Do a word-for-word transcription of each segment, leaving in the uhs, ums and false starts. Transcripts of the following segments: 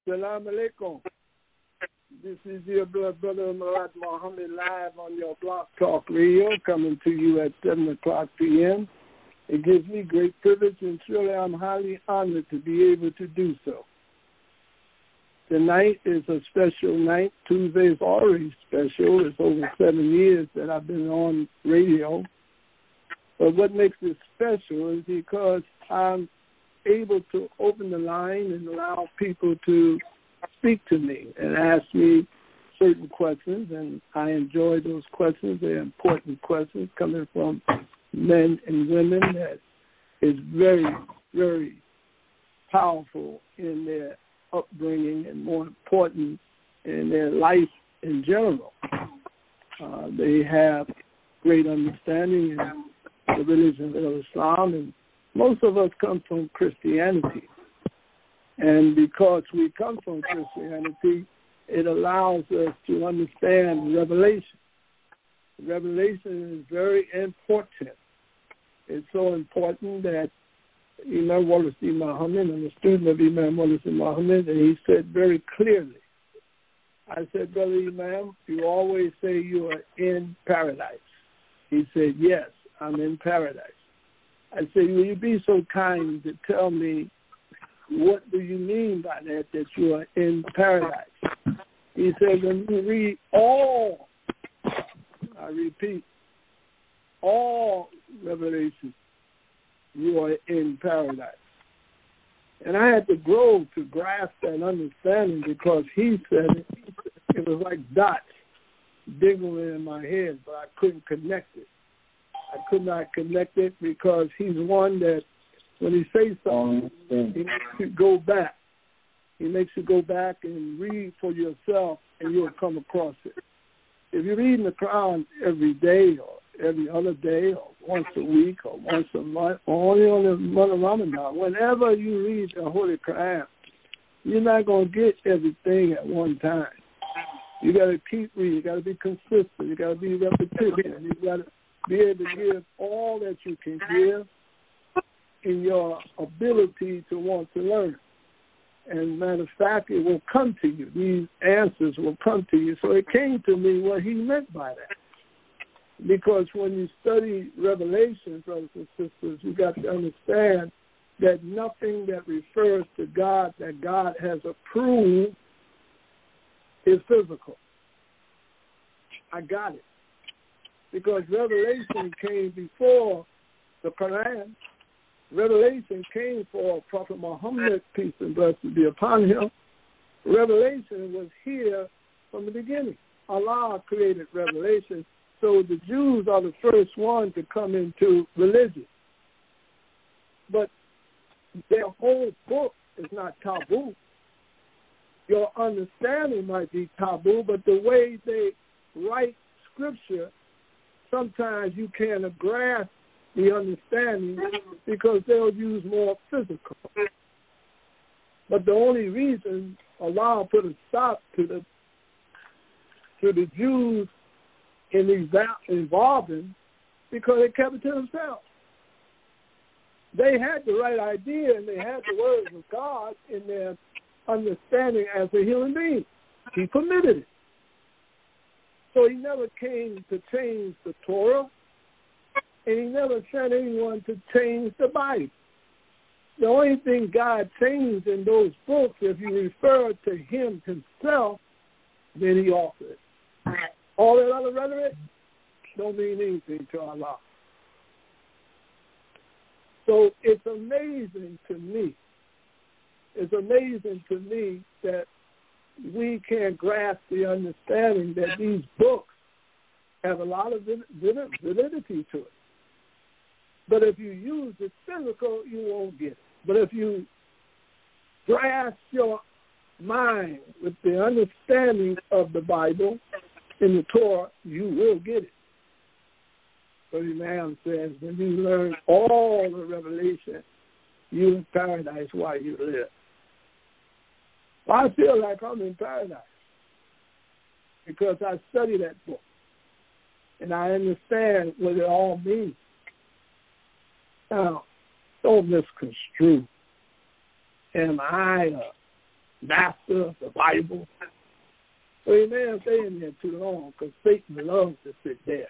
Salam alaikum. This is your blood brother Murad Muhammad live on your Block Talk Radio, coming to you at seven o'clock p.m. It gives me great privilege, and surely I'm highly honored to be able to do so. Tonight is a special night. Tuesday is already special. It's over seven years that I've been on radio. But what makes it special is because I'm able to open the line and allow people to speak to me and ask me certain questions, and I enjoy those questions. They're important questions coming from men and women that is very, very powerful in their upbringing and, more important, in their life in general. Uh, they have great understanding in the religion of Islam, and most of us come from Christianity. And because we come from Christianity, it allows us to understand Revelation. Revelation is very important. It's so important that Imam Walisi Muhammad, I'm a student of Imam Walisi Muhammad, and he said very clearly, I said, Brother Imam, you always say you are in paradise. He said, yes, I'm in paradise. I said, will you be so kind to tell me what do you mean by that, that you are in paradise? He said, when you read all, I repeat, all Revelation, you are in paradise. And I had to grow to grasp that understanding because he said it, it was like dots dingling in my head, but I couldn't connect it. I could not connect it because he's one that when he says something, he makes you go back. He makes you go back and read for yourself, and you'll come across it. If you're reading the Quran every day or every other day or once a week or once a month or only on the month of Ramadan, whenever you read the Holy Quran, you're not going to get everything at one time. You got to keep reading. You got to be consistent. You got to be repetitive. You got to be able to give all that you can give in your ability to want to learn. And matter of fact, it will come to you. These answers will come to you. So it came to me what he meant by that. Because when you study Revelation, brothers and sisters, you got to understand that nothing that refers to God, that God has approved, is physical. I got it. Because Revelation came before the Quran. Revelation came for Prophet Muhammad, peace and blessings be upon him. Revelation was here from the beginning. Allah created Revelation, so the Jews are the first ones to come into religion. But their whole book is not taboo. Your understanding might be taboo, but the way they write scripture, sometimes you can't grasp the understanding because they'll use more physical. But the only reason Allah put a stop to the to the Jews in involving because they kept it to themselves. They had the right idea and they had the words of God in their understanding as a human being. He permitted it. So he never came to change the Torah, and he never sent anyone to change the Bible. The only thing God changed in those books, if you refer to him himself, then he offered it. All that other rhetoric don't mean anything to Allah. So it's amazing to me, it's amazing to me that we can't grasp the understanding that these books have a lot of validity to it. But if you use the physical, you won't get it. But if you grasp your mind with the understanding of the Bible in the Torah, you will get it. But Imam says, when you learn all the revelation, you're in paradise while you live. Well, I feel like I'm in paradise because I study that book and I understand what it all means. Now, don't misconstrue. Am I master, the Bible. So he may have stayed in there too long because Satan loves to sit there.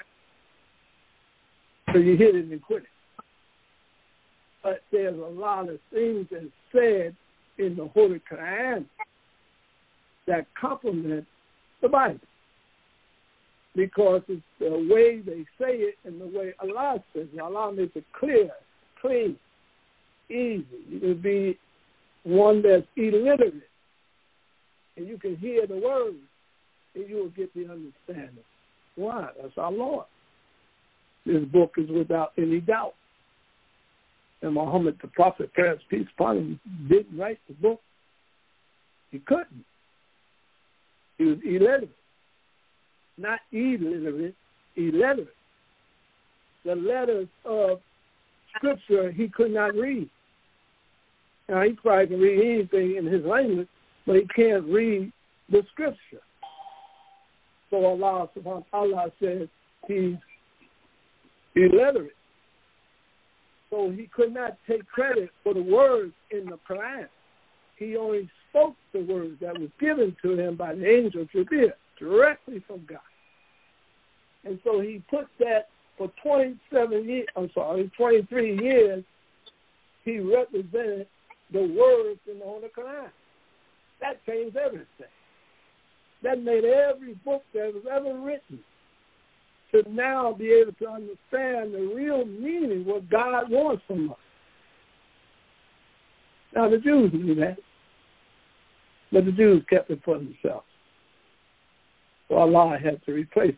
So you hit it and quit it. But there's a lot of things that's said in the Holy Quran that complement the Bible because it's the way they say it and the way Allah says it. Allah makes it clear, clean, easy. You can be one that's illiterate and you can hear the words and you will get the understanding. Why? That's our Lord. This book is without any doubt. And Muhammad, the Prophet, peace upon him, didn't write the book. He couldn't. He was illiterate. Not illiterate, illiterate. The letters of Scripture he could not read. Now, he probably can read anything in his language, but he can't read the Scripture. So Allah subhanahu wa ta'ala says he's illiterate. So he could not take credit for the words in the Quran. He only spoke the words that was given to him by the angel Jibreel, directly from God. And so he put that for twenty-seven years, I'm sorry, twenty-three years, he represented the words in the Holy Quran. That changed everything. That made every book that was ever written to now be able to understand the real meaning, what God wants from us. Now, the Jews knew that, but the Jews kept it for themselves. So Allah had to replace it.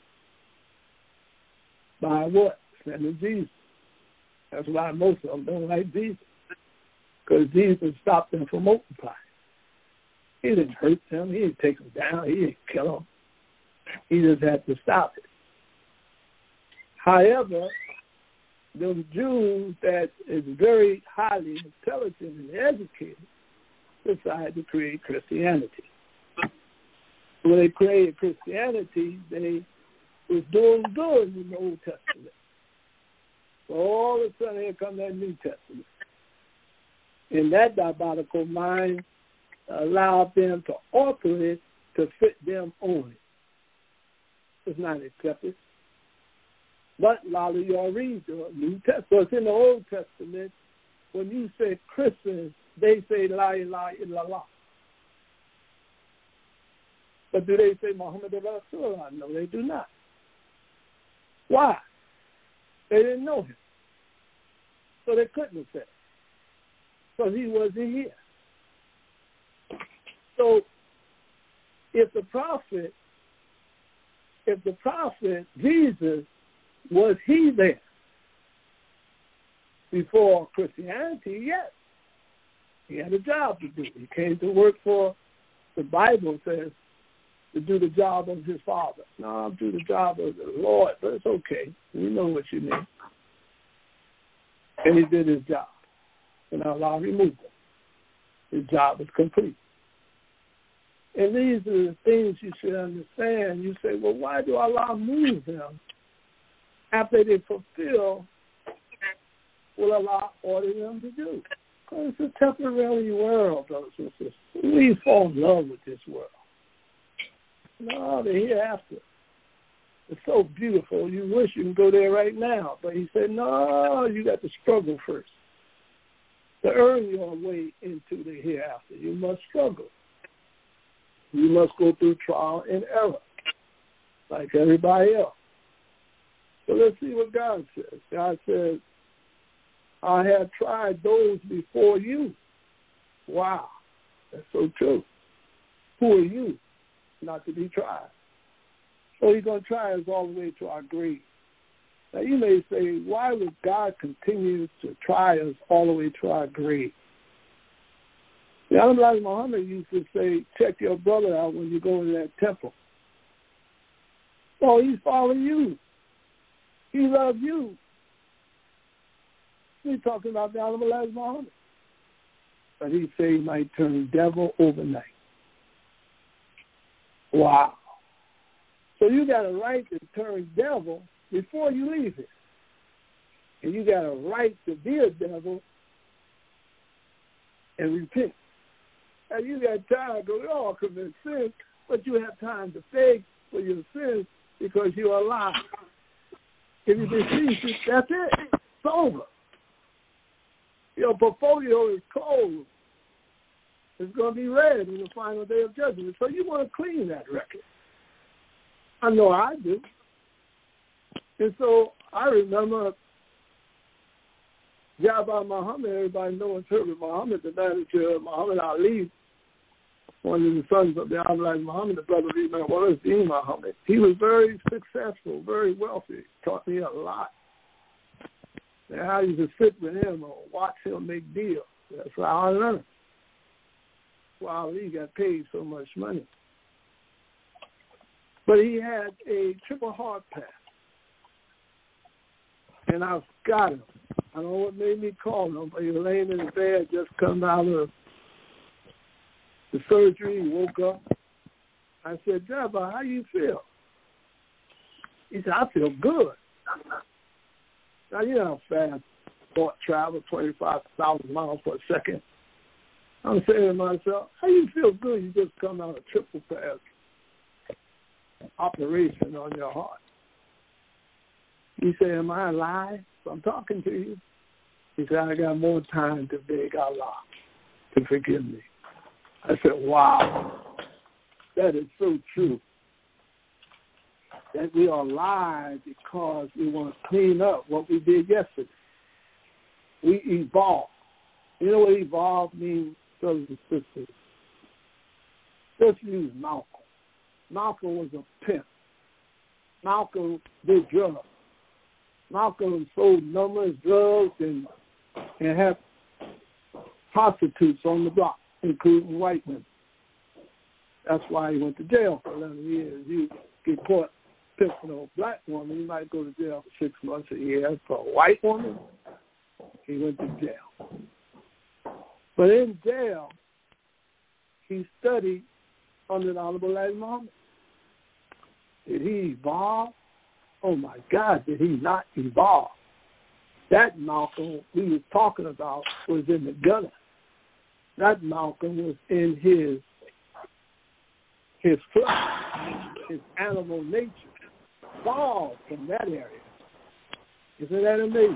By what? Sending Jesus. That's why most of them don't like Jesus, because Jesus stopped them from multiplying. He didn't hurt them. He didn't take them down. He didn't kill them. He just had to stop it. However, those Jews that is very highly intelligent and educated decided to create Christianity. When they created Christianity, they was doing good in the Old Testament. So all of a sudden here comes that New Testament. And that diabolical mind allowed them to alter it to fit them only. It's not accepted. But a lot of y'all read the New Testament. So it's in the Old Testament. When you say Christians, they say La ilaha illallah. But do they say Muhammad Rasulullah? No, they do not. Why? They didn't know him. So they couldn't have said it. Because he wasn't here. So if the prophet, if the prophet, Jesus, was he there before Christianity? Yes. He had a job to do. He came to work for, the Bible says, to do the job of his father. No, I'll do the job of the Lord, but it's okay. We know what you mean. And he did his job. And Allah removed him. His job was complete. And these are the things you should understand. You say, well, why do Allah move them after they fulfill what Allah ordered them to do? Because it's a temporary world, brothers and sisters. We fall in love with this world. No, the hereafter. It's so beautiful. You wish you can go there right now. But he said, no, you got to struggle first. To earn your way into the hereafter, you must struggle. You must go through trial and error, like everybody else. So let's see what God says. God says, I have tried those before you. Wow, that's so true. Who are you not to be tried? So he's going to try us all the way to our grave. Now you may say, why would God continue to try us all the way to our grave? The Honorable Muhammad used to say, check your brother out when you go in that temple. So he's following you. He loves you. He's talking about the Honorable Muhammad. But he said he might turn devil overnight. Wow. So you got a right to turn devil before you leave it. And you got a right to be a devil and repent. And you got time to go, we all commit sin, but you have time to beg for your sins because you're alive. If you deceive, that's it. It's over. Your portfolio is closed. It's going to be read in the final day of judgment. So you want to clean that record. I know I do. And so I remember Jabbar Muhammad, everybody knows Herbert Muhammad, the manager of Muhammad Ali, one of the sons of the Abdullah Muhammad, the brother of Imam Wallace Muhammad. He was very successful, very wealthy, taught me a lot. And I used to sit with him or watch him make deals. That's how I learned. While Ali got paid so much money. But he had a triple heart path. And I've got him. I don't know what made me call him, but he was laying in the bed, just come out of the surgery. He woke up. I said, Jabbar, how you feel? He said, I feel good. Now, you know how fast thought travel, twenty-five thousand miles per second. I'm saying to myself, how you feel good? You just come out of triple path operation on your heart. He said, am I alive? So I'm talking to you. He said, I got more time to beg Allah to forgive me. I said, wow, that is so true. That we are alive because we want to clean up what we did yesterday. We evolve. You know what evolve means, brothers and sisters? Let's use Malcolm. Malcolm was a pimp. Malcolm did drugs. Malcolm sold numerous drugs and and had prostitutes on the block, including white women. That's why he went to jail for eleven years. You get caught pimping a black woman, you might go to jail for six months a year. For a white woman, he went to jail. But in jail, he studied under the Honorable Elijah Muhammad. Did he evolve? Oh, my God, did he not evolve? That Malcolm we were talking about was in the gutter. That Malcolm was in his his flesh, his animal nature, evolved from that area. Isn't that amazing?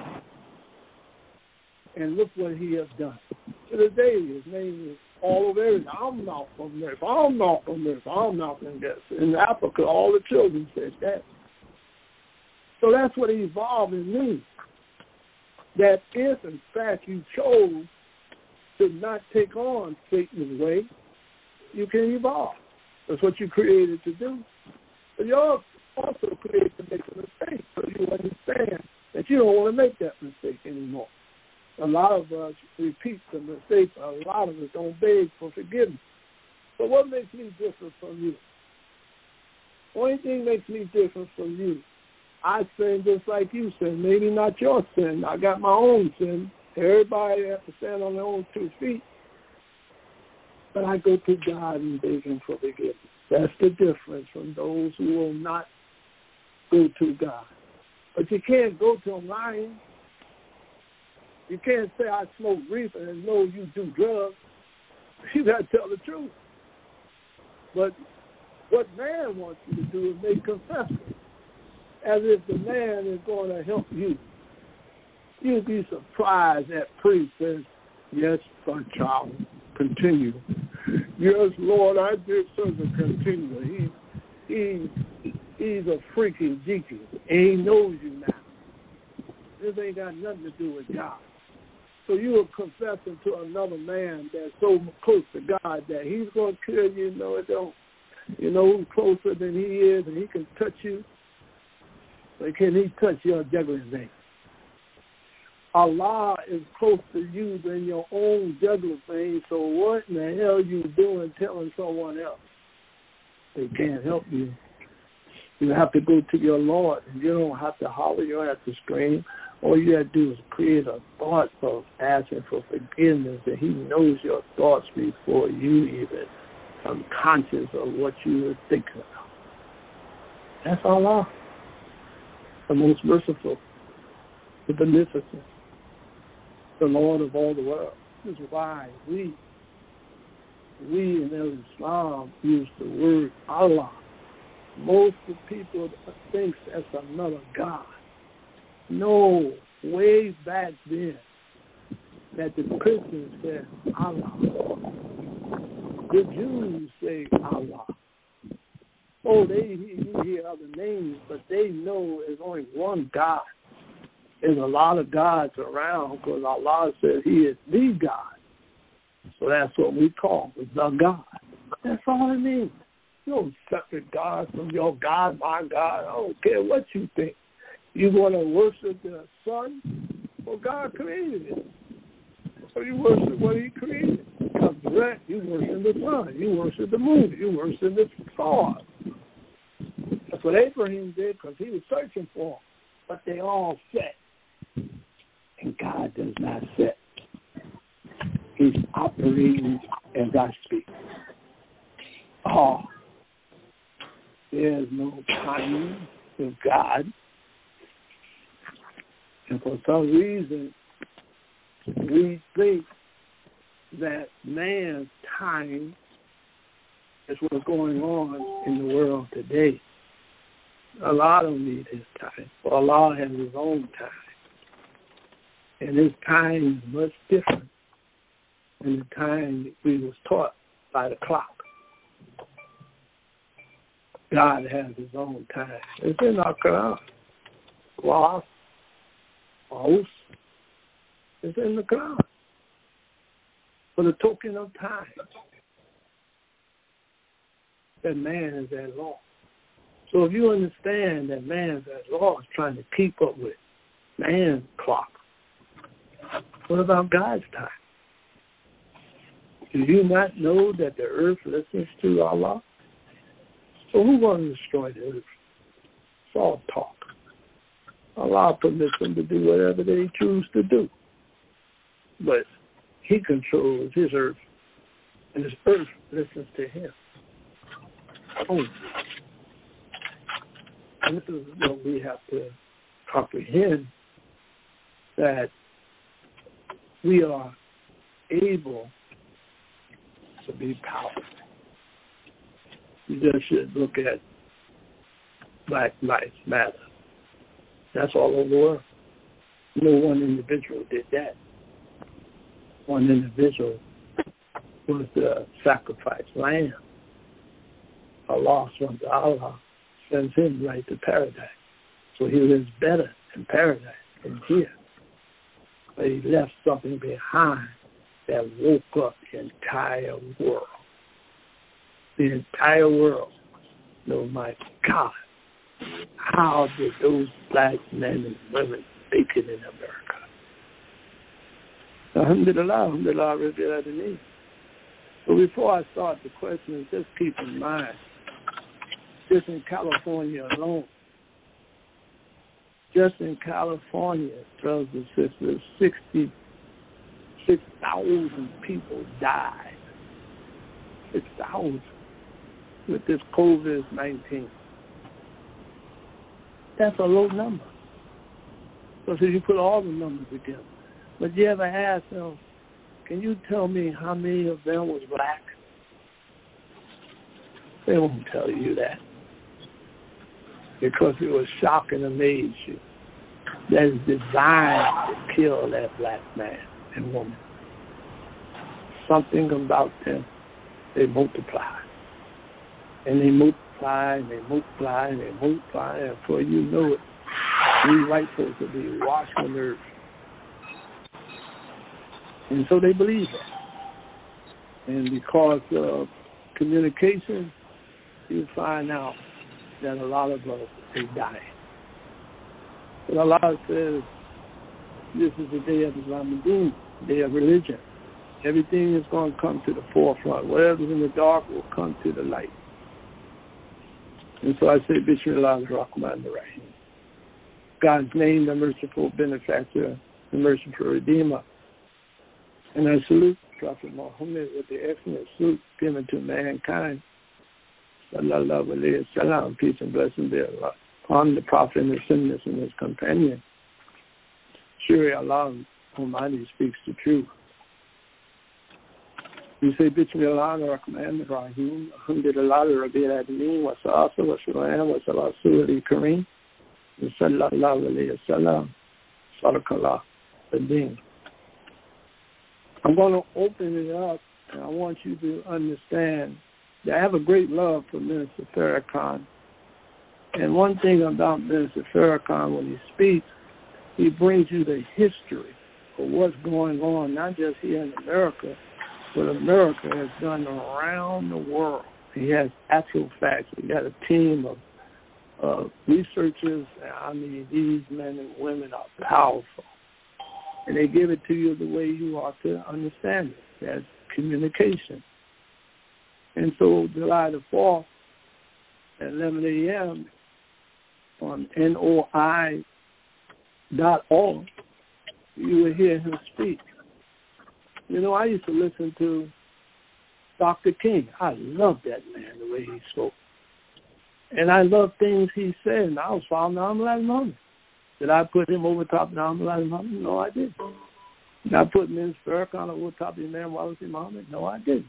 And look what he has done. To this day, his name is all over everything. I'm Malcolm this. I'm Malcolm this. I'm Malcolm this. In Africa, all the children said that. So that's what evolving means. That if, in fact, you chose to not take on Satan's way, you can evolve. That's what you created to do. But you're also created to make a mistake, so you understand that you don't want to make that mistake anymore. A lot of us repeat the mistake. A lot of us don't beg for forgiveness. But what makes me different from you? Only thing makes me different from you, I sin just like you sin. Maybe not your sin. I got my own sin. Everybody has to stand on their own two feet. But I go to God and beg him for forgiveness. That's the difference from those who will not go to God. But you can't go to him lying. You can't say I smoke reefer and know you do drugs. You got to tell the truth. But what man wants you to do is make confession, as if the man is going to help you. You'd be surprised that priest says, yes, my child, continue. Yes, Lord, I did something continue. He, he, he's a freaky deacon, and he knows you now. This ain't got nothing to do with God. So you are confessing to another man that's so close to God that he's going to kill you. No, it don't. You know who's closer than he is, and he can touch you. But can he touch your jugular vein? Allah is close to you than your own jugular vein. So what in the hell are you doing telling someone else they can't help you? You have to go to your Lord, and you don't have to holler. You don't have to scream. All you have to do is create a thought of asking for forgiveness, and he knows your thoughts before you even come conscious of what you were thinking about. That's Allah, the most merciful, the beneficent, the Lord of all the world. This is why we we in Islam use the word Allah. Most of the people think that's another God. No, way back then, that the Christians said Allah. The Jews say Allah. Oh, they you hear other names, but they know there's only one God. There's a lot of gods around because Allah says He is the God. So that's what we call the God. That's all it means. No separate God from your God, my God. I don't care what you think. You want to worship the sun? Well, God created it. So you worship what He created. Because direct, you worship the sun. You worship the moon. You worship the stars. That's what Abraham did because he was searching for them. But they all set. And God does not set. He's operating as I speak. Oh, there's no timing with God. And for some reason, we think that man's time is what's going on in the world today. Allah don't need his time. Well, Allah has his own time. And his time is much different than the time we was taught by the clock. God has his own time. It's in our Quran. Well, Aus, it's in the Quran. For the token of time, that man is at law. So if you understand that man's at law is trying to keep up with man's clock, what about God's time? Do you not know that the earth listens to Allah? So who wants to destroy the earth? It's all talk. Allah permits them to do whatever they choose to do. But He controls His earth, and His earth listens to Him. Oh. And this is what we have to comprehend, that we are able to be powerful. You just should look at Black Lives Matter. That's all over the world. No one individual did that. One individual was the sacrificed lamb. Allah subhanahu wa ta'ala sends him right to paradise. So he lives better in paradise than here. But he left something behind that woke up the entire world. The entire world. Oh my God. How did those black men and women make it in America? Alhamdulillah, alhamdulillah, rabbil alameen. So before I start the questions, just keep in mind, just in California alone, just in California, brothers and sisters, sixty-six thousand people died. six thousand with this COVID nineteen. That's a low number. So you put all the numbers together. But you ever ask them, can you tell me how many of them was black? They won't tell you that. Because it was shock and amaze you. That is designed to kill that black man and woman. Something about them, they multiply. And they multiply and they multiply and they multiply, and before you know it, we white folks will be washed on earth. And so they believe that. And because of communication, you find out that a lot of us, they die. But Allah says, this is the day of Islam, day of religion. Everything is going to come to the forefront. Whatever's in the dark will come to the light. And so I say, Bismillah ar-Rahman ar-Rahim. God's name, the merciful benefactor, the merciful redeemer. And I salute Prophet Muhammad with the excellent salute given to mankind. Sallallahu alayhi wa sallam, peace and blessing be upon the Prophet and his sinless and his companion. Surely Allah Almighty speaks the truth. You say, Bismillah ar-Rahman ar-Rahim, Alhamdulillah Rabbil Alameen, wa salatu wa salam wa salatu wa kareem, wa sallallahu alayhi wa sallam, sadakallah al-Din. I'm going to open it up, and I want you to understand that I have a great love for Minister Farrakhan. And one thing about Minister Farrakhan, when he speaks, he brings you the history of what's going on, not just here in America, but America has done around the world. He has actual facts. He got a team of uh, researchers. I mean, these men and women are powerful. And they give it to you the way you ought to understand it. That's communication. And so July the fourth at eleven a.m. on N O I dot org, you will hear him speak. You know, I used to listen to Doctor King. I loved that man, the way he spoke. And I loved things he said, and I was following Ahmad Muhammad. Did I put him over top of Ahmad Muhammad? No, I didn't. Did I put Minister Farrakhan over top of Imam Wallace Muhammad? No, I didn't.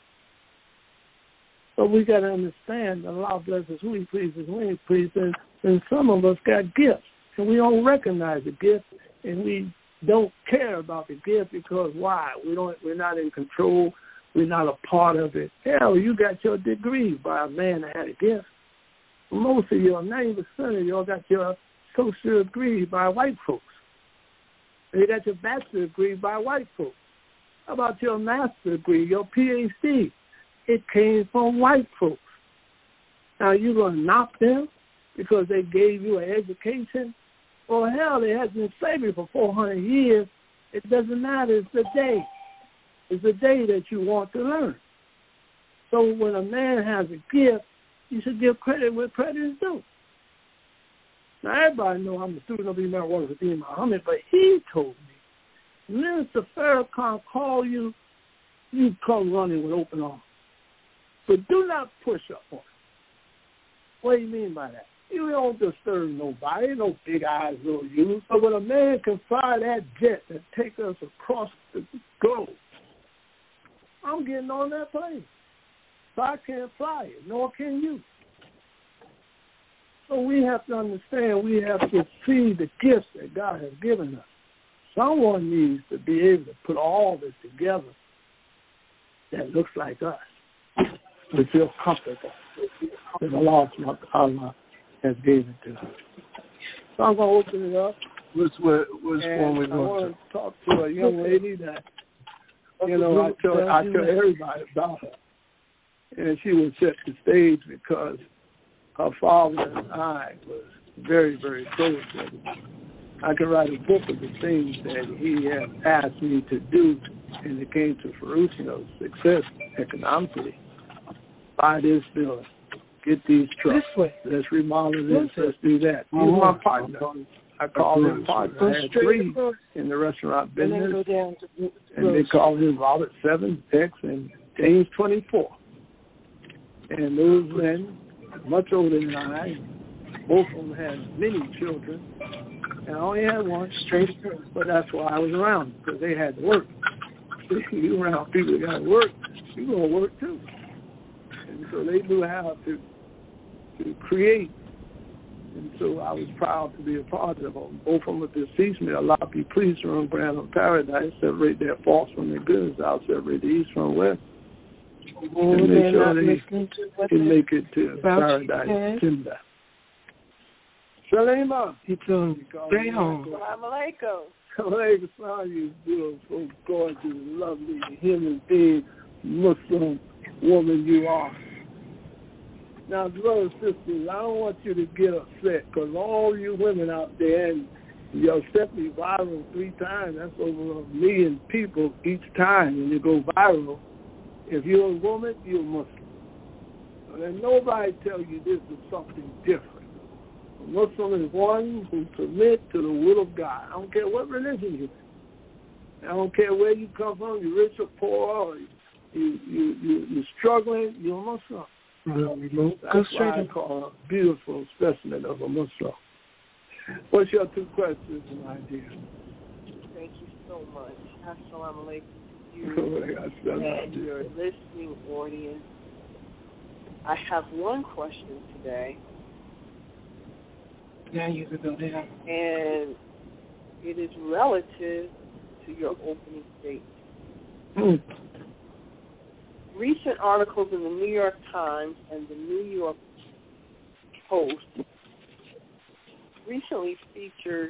But we got to understand that Allah blesses who he pleases, when he pleases, and some of us got gifts, and we don't recognize the gift, and we don't care about the gift because why? We don't. We're not in control. We're not a part of it. Hell, you got your degree by a man that had a gift. Most of y'all, ninety percent of y'all got your social degree by white folks. You got your bachelor's degree by white folks. How about your master's degree, your P H D? It came from white folks. Now, you going to knock them because they gave you an education? Well, hell, they had been slavery for four hundred years. It doesn't matter. It's the day. It's the day that you want to learn. So when a man has a gift, you should give credit where credit is due. Now, everybody knows I'm a student of Imam Wallace Muhammad, but he told me, Minister Farrakhan call you, you come running with open arms. But do not push up on him. What do you mean by that? You don't disturb nobody, no big eyes, little you. But when a man can fly that jet and take us across the globe, I'm getting on that plane. So I can't fly it, nor can you. So we have to understand, we have to see the gifts that God has given us. Someone needs to be able to put all this together that looks like us. We feel comfortable that Allah Allah has given it to us. So I'm going to open it up. Which, which one we I want to talk to a young lady that, you know, I tell, I tell everybody about her. And she was set the stage because her father and I was very, very close. And I could write a book of the things that he had asked me to do, and it came to fruition of success economically. Buy this building, get these trucks, let's remodel this, let's do that. He was my partner. I called him partner. I had three in the restaurant business, and they called him Robert seven, X, and James twenty-four. And those men, much older than I, both of them had many children, and I only had one, straight through. But that's why I was around, because they had to work. You around people that got to work, you're going to work too. And so they knew how to to create. And so I was proud to be a part of them. Both of them are deceased. May Allah be pleased to run grant on paradise, separate their false from their goods. I'll separate the east from west. Oh, and make sure they can make it to paradise. Timber. Shalema. Stay home. Salam alaikum. Alaikum salam, you beautiful, gorgeous, lovely, human being, Muslim woman you are. Now, brothers and sisters, I don't want you to get upset because all you women out there, and you're Stephanie viral three times, that's over a million people each time when you go viral. If you're a woman, you're a Muslim. And then nobody tell you this is something different. A Muslim is one who submits to the will of God. I don't care what religion you're in. I don't care where you come from, you're rich or poor, or you, you, you, you're struggling, you're a Muslim. Mm-hmm. That's why I call a beautiful specimen of a Muslim. What's your two questions, my dear? Thank you so much. Assalamu alaikum to you and your listening audience. I have one question today. Yeah, you can go there. And it is relative to your opening statement. Mm. Recent articles in the New York Times and the New York Post recently featured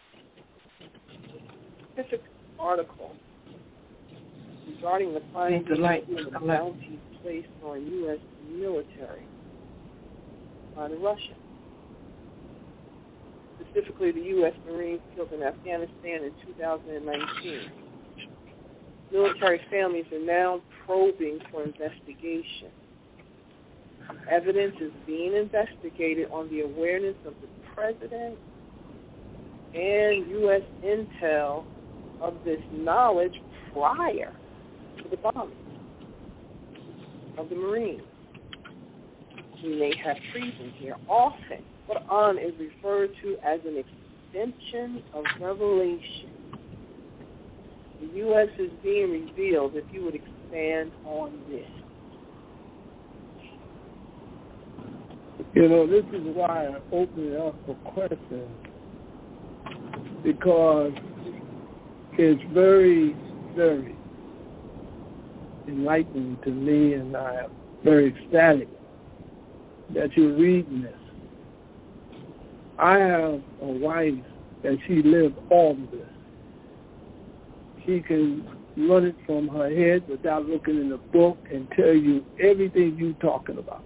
a specific article regarding the findings of the bounty placed on U S military by the Russians. Specifically, the U S Marines killed in Afghanistan in two thousand nineteen. Military families are now probing for investigation. Evidence is being investigated on the awareness of the President and U S intel of this knowledge prior to the bombing of the Marines. We may have treason here. Often, Quran is referred to as an extension of revelation. The U S is being revealed. If you would expand on this. You know, this is why I open it up for questions, because it's very, very enlightening to me, and I am very ecstatic that you're reading this. I have a wife that she lived all of this. She can run it from her head without looking in the book and tell you everything you're talking about.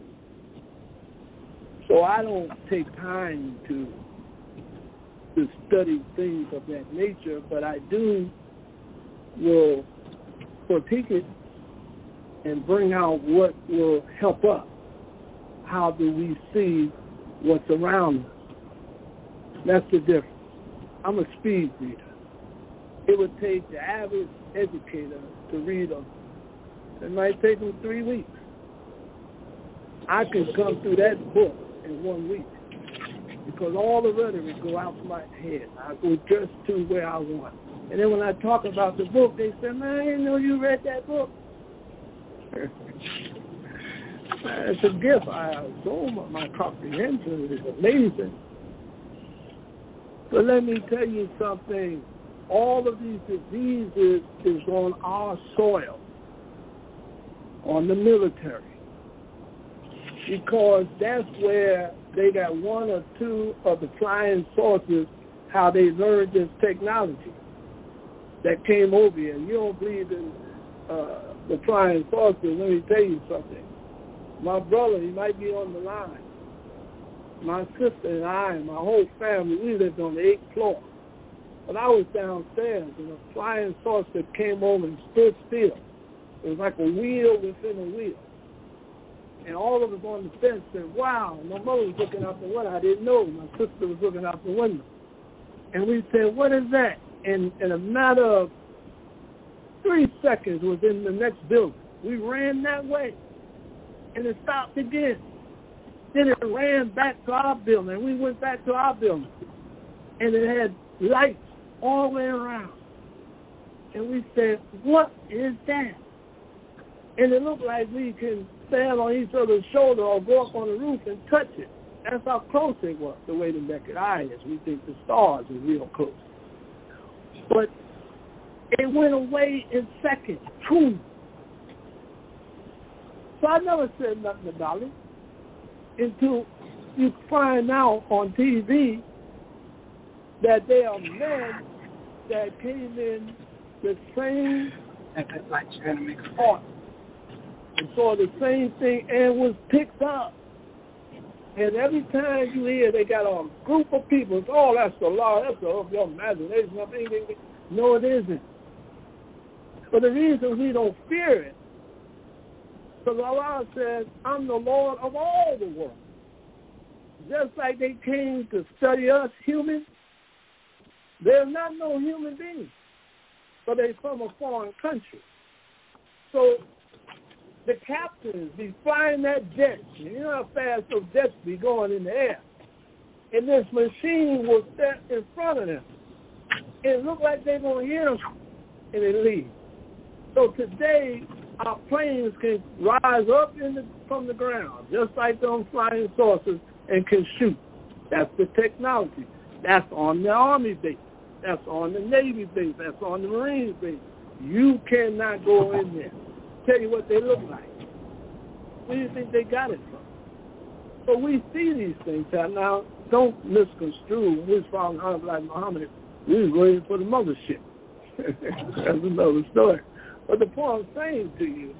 So I don't take time to to study things of that nature, but I do will critique it and bring out what will help us. How do we see what's around us? That's the difference. I'm a speed reader. It would take the average educator to read them. It might take them three weeks. I can come through that book in one week because all the rhetoric go out my head. I go just to where I want. And then when I talk about the book, they say, man, I didn't know you read that book. It's a gift. I so my comprehension is amazing. But let me tell you something. All of these diseases is on our soil, on the military, because that's where they got one or two of the flying saucers, how they learned this technology that came over here. You don't believe in uh, the flying saucers, let me tell you something. My brother, he might be on the line. My sister and I and my whole family, we lived on the eighth floor. But I was downstairs, and a flying saucer came over and stood still. It was like a wheel within a wheel. And all of us on the fence said, wow. My mother was looking out the window. I didn't know. My sister was looking out the window. And we said, what is that? And in a matter of three seconds, was in the next building. We ran that way. And it stopped again. Then it ran back to our building. And we went back to our building. And it had lights all the way around. And we said, what is that? And it looked like we can stand on each other's shoulder or go up on the roof and touch it. That's how close it was, the way the naked eye is. We think the stars are real close. But it went away in seconds. Boom. So I never said nothing about it until you find out on T V that there are men that came in the same part and saw the same thing and was picked up. And every time you hear they got a group of people, it's, oh, that's the law, that's the, of your imagination. No, it isn't. But the reason we don't fear it, because Allah says, I'm the Lord of all the world. Just like they came to study us humans, they're not no human beings, but they're from a foreign country. So the captains be flying that jet. You know how fast those jets be going in the air. And this machine will step in front of them. It looked like they're going to hit them, and it leaves. So today, our planes can rise up in the, from the ground, just like those flying saucers, and can shoot. That's the technology. That's on the Army base. That's on the Navy base. That's on the Marine base. You cannot go in there. Tell you what they look like. Where do you think they got it from? So we see these things happen. Now, don't misconstrue. When we was following Honorable Muhammad, we was waiting for the mothership. That's another story. But the point I'm saying to you,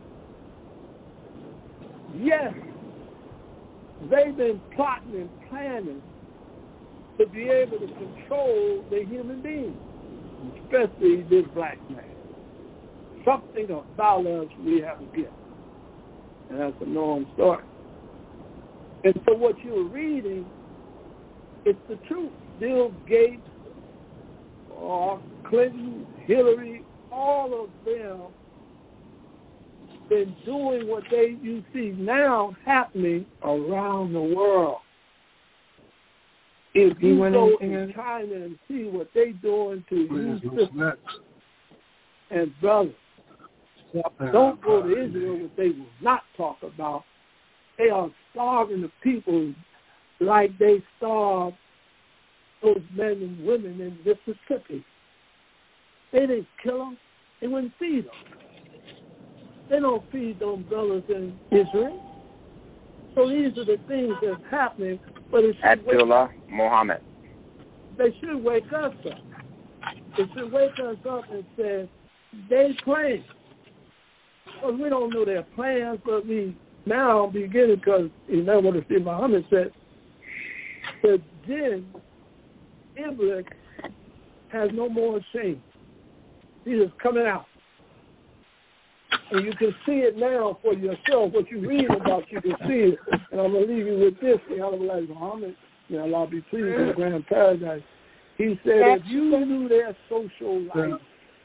yes, they've been plotting and planning to be able to control the human being, especially this black man. Something about us we have to get. And that's a known story. And so what you're reading, it's the truth. Bill Gates, or Clinton, Hillary, all of them been doing what they you see now happening around the world. If you, you go to China and see what they doing to you sisters and brothers, don't go to Israel, what they will not talk about. They are starving the people like they starved those men and women in Mississippi. They didn't kill them. They wouldn't feed them. They don't feed them brothers in Israel. So these are the things that's happening. But it Abdullah Muhammad. They should wake us up. They should wake us up and say, they playing. Because we don't know their plans, but we now beginning, because you know what the Muhammad said, the jinn, Iblis, has no more shame. He is coming out. And you can see it now for yourself. What you read about, you can see it. And I'm going to leave you with this. The Honorable Muhammad, may Allah be pleased in the grand paradise. He said, if you knew their social life,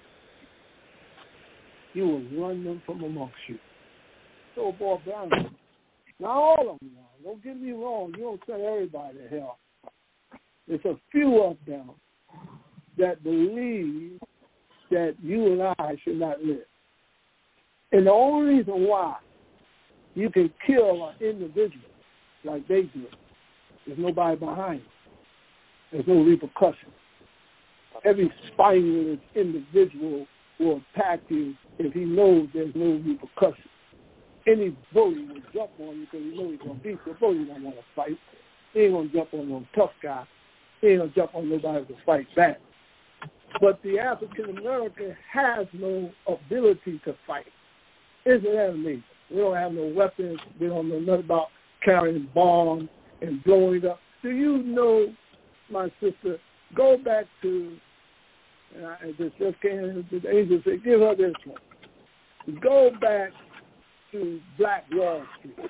you will run them from amongst you. So, Bob Brown, not all of them now. Don't get me wrong. You don't send everybody to hell. There's a few of them that believe that you and I should not live. And the only reason why you can kill an individual like they do, there's nobody behind you. There's no repercussion. Every spineless individual will attack you if he knows there's no repercussion. Any bully will jump on you because he knows he's going to beat you. The bully don't want to fight. He ain't going to jump on no tough guy. He ain't going to jump on nobody to fight back. But the African American has no ability to fight. Isn't that amazing? We don't have no weapons. We don't know nothing about carrying bombs and blowing up. Do you know, my sister, go back to, and I just, just came, the angel said, give her this one. Go back to Black Wall Street.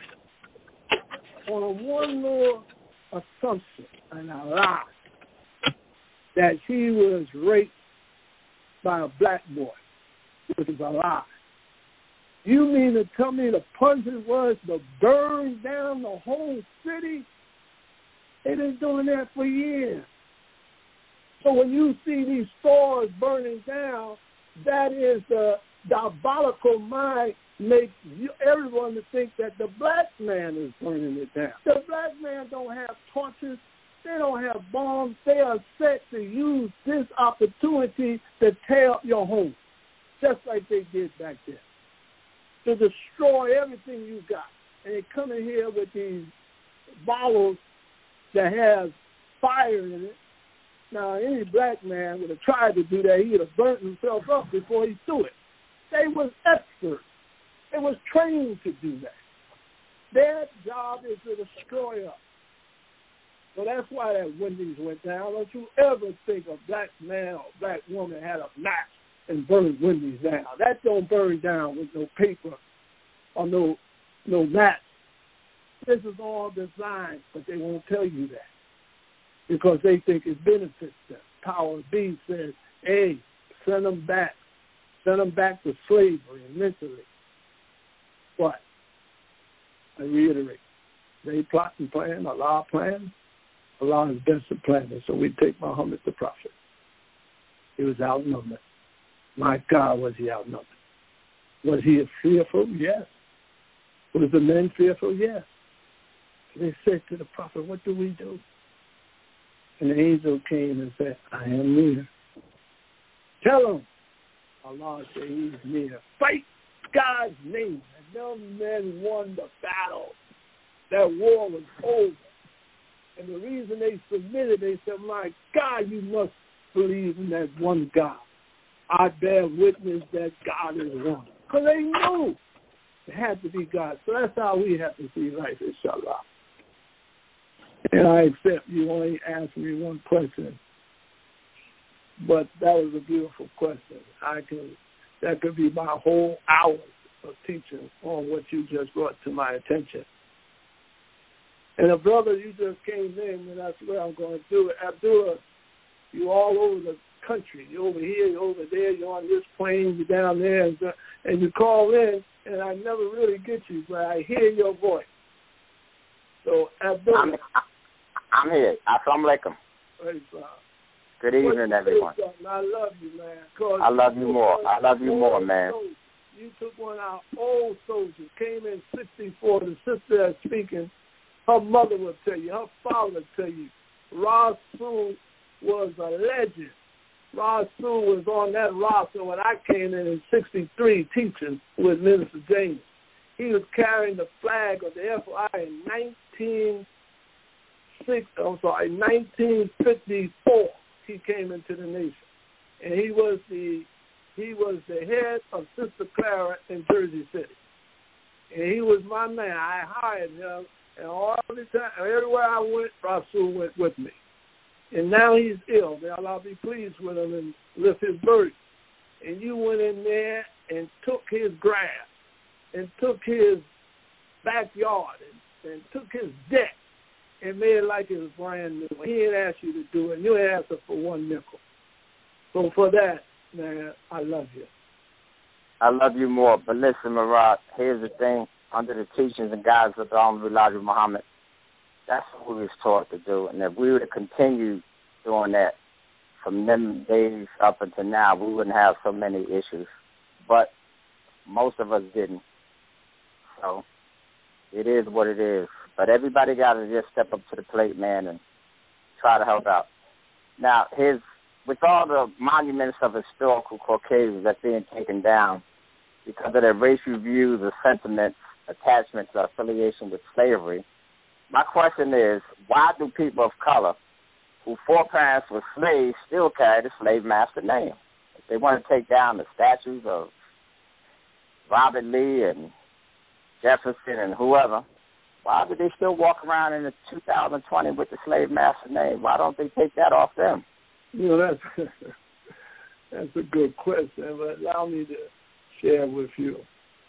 On one little assumption and a lie that he was raped by a black boy, which is a lie. You mean to tell me the punishment was to burn down the whole city? They've been doing that for years. So when you see these stores burning down, that is the diabolical mind makes you, everyone to think that the black man is burning it down. The black man don't have torches. They don't have bombs. They are set to use this opportunity to tear up your home, just like they did back then, to destroy everything you got. And they come in here with these bottles that have fire in it. Now, any black man would have tried to do that. He would have burnt himself up before he threw it. They was experts. They was trained to do that. Their job is to destroy us. So that's why that Wendy's went down. Don't you ever think a black man or black woman had a match and burned Wendy's down. That don't burn down with no paper or no no match. This is all designed, but they won't tell you that because they think it benefits them. Power B says, hey, send them back. Send them back to slavery mentally. But I reiterate, they plot and plan, Allah plan. Allah is best of planners. So we take Muhammad the Prophet. He was outnumbered. My God, was he outnumbered. Was he fearful? Yes. Was the men fearful? Yes. They said to the prophet, what do we do? And the angel came and said, I am near. Tell him. Allah said, he's near. Fight God's name. And them men won the battle. That war was over. And the reason they submitted, they said, my God, you must believe in that one God. I bear witness that God is one. Because they knew it had to be God. So that's how we have to see life, inshallah. And I accept you only asked me one question. But that was a beautiful question. I can, that could be my whole hour of teaching on what you just brought to my attention. And a brother, you just came in, and that's what I'm going to do. Abdullah, you all over the country. You're over here, you're over there, you're on this plane, you're down there, and, and you call in, and I never really get you, but I hear your voice. So, Abdullah. I'm, I'm here. Assalamu alaikum. Good evening, everyone. I love you, man. I love you more. I love you more, man. Soldiers. You took one of our old soldiers, came in sixty-four, the sister that's speaking. Her mother will tell you. Her father will tell you. Rasul was a legend. Rasul was on that roster when I came in in sixty-three teaching with Minister James. He was carrying the flag of the F I in nineteen six. I'm sorry, nineteen fifty-four. He came into the nation, and he was the he was the head of Sister Clara in Jersey City, and he was my man. I hired him. And all the time, everywhere I went, Rasul went with me. And now he's ill. May Allah be pleased with him and lift his burden. And you went in there and took his grass and took his backyard and, and took his deck and made it like it was brand new. He didn't ask you to do it. You didn't ask him for one nickel. So for that, man, I love you. I love you more. But listen, Marat, here's the thing. Under the teachings and guidance of the Honorable Elijah Muhammad, that's what we was taught to do. And if we were to continue doing that from them days up until now, we wouldn't have so many issues. But most of us didn't. So it is what it is. But everybody got to just step up to the plate, man, and try to help out. Now, here's, with all the monuments of historical Caucasians that's being taken down because of their racial views or sentiments, attachments or affiliation with slavery, my question is, why do people of color whose foreparents were slaves still carry the slave master name? If they want to take down the statues of Robert Lee and Jefferson and whoever, why do they still walk around in the two thousand twenty with the slave master name? Why don't they take that off them? You know, that's, that's a good question, but allow me to share with you.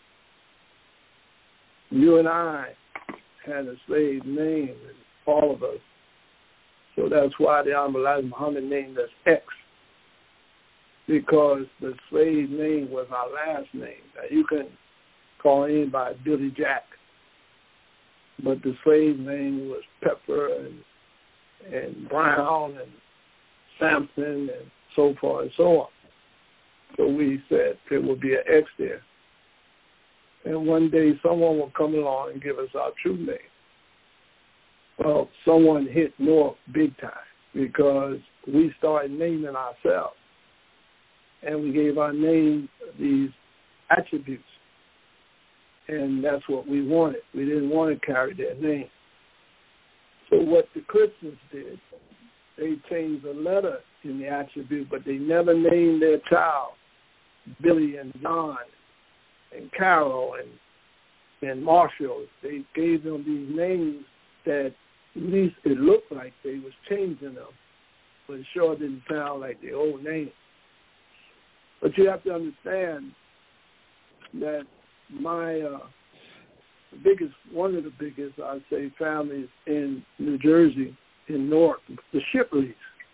You and I had a slave name, all of us. So that's why the Honorable Elijah Muhammad named us X, because the slave name was our last name. Now, you can call anybody Billy Jack, but the slave name was Pepper and, and Brown and Sampson and so forth and so on. So we said there would be an X there. And one day someone will come along and give us our true name. Well, someone hit North big time because we started naming ourselves. And we gave our name these attributes. And that's what we wanted. We didn't want to carry their name. So what the Christians did, they changed the letter in the attribute, but they never named their child Billy and John and Carol and and Marshall. They gave them these names that at least it looked like they was changing them, but it sure didn't sound like the old name. But you have to understand that my uh, biggest, one of the biggest, I'd say, families in New Jersey, in Newark, the Shipleys.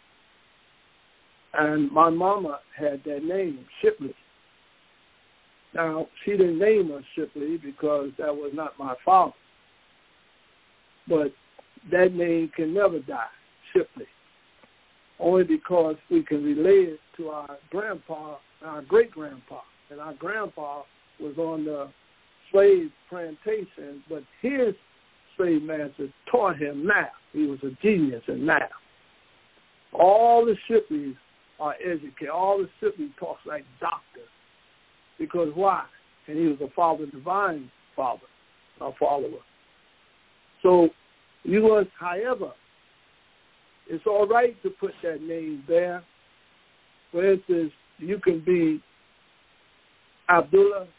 And my mama had that name, Shipley. Now, she didn't name us Shipley because that was not my father. But that name can never die, Shipley, only because we can relate it to our grandpa and our great-grandpa. And our grandpa was on the slave plantation, but his slave master taught him math. He was a genius in math. All the Shippies are educated. All the Shippies talk like doctors. Because why? And he was a father divine father, a follower. So you was, however, it's all right to put that name there. For instance, you can be Abdullah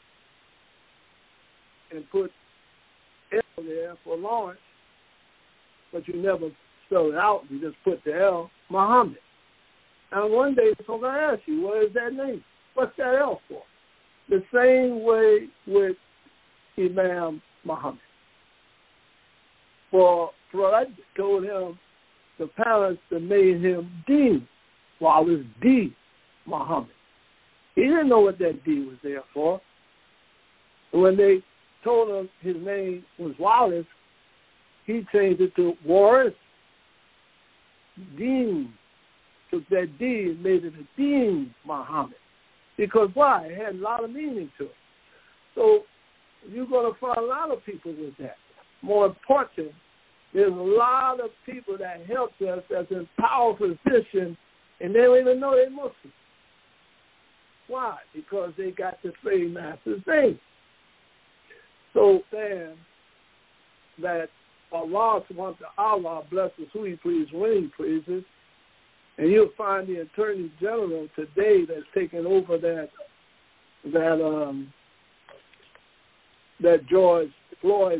and put L there for Lawrence, but you never spell it out. You just put the L, Muhammad. And one day someone's going to ask you, what is that name? What's that L for? The same way with Imam Muhammad. For Floyd told him the parents that made him Dean, while it's D Muhammad. He didn't know what that D was there for. When they told him his name was Wallace, he changed it to Wallace Dean. Took that D and made it a Dean Muhammad. Because why? It had a lot of meaning to it. So you're going to find a lot of people with that. More important, there's a lot of people that help us that's in powerful position, and they don't even know they're Muslim. Why? Because they got the slave master's name. So then, that Allah wants to Allah blesses who he pleases when he pleases, and you'll find the Attorney General today that's taking over that that um, that George Floyd,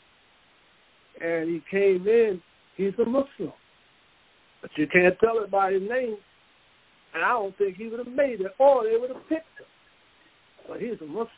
and he came in. He's a Muslim, but you can't tell it by his name. And I don't think he would have made it, or they would have picked him. But he's a Muslim,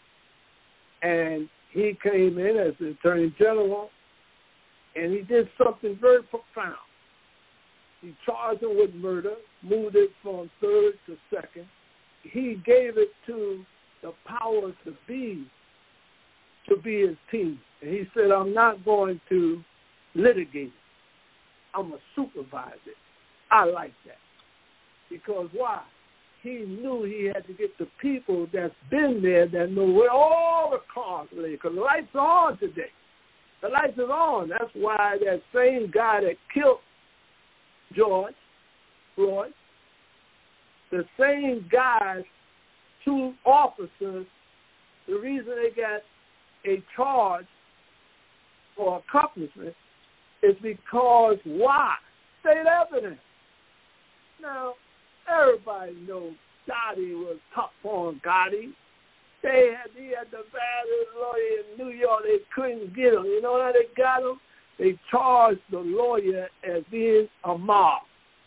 and he came in as the Attorney General, and he did something very profound. He charged him with murder, moved it from third to second. He gave it to the powers to be, to be his team. And he said, I'm not going to litigate it. I'm going to supervise it. I like that. Because why? He knew he had to get the people that's been there that know where all the cars lay. Because the lights are on today. The lights are on. That's why that same guy that killed George Floyd, the same guys, two officers, the reason they got a charge for accomplishment is because why? State evidence. Now, everybody knows Gotti was tough on Gotti. They had, he had the baddest lawyer in New York. They couldn't get him. You know how they got him? They charged the lawyer as being a mob.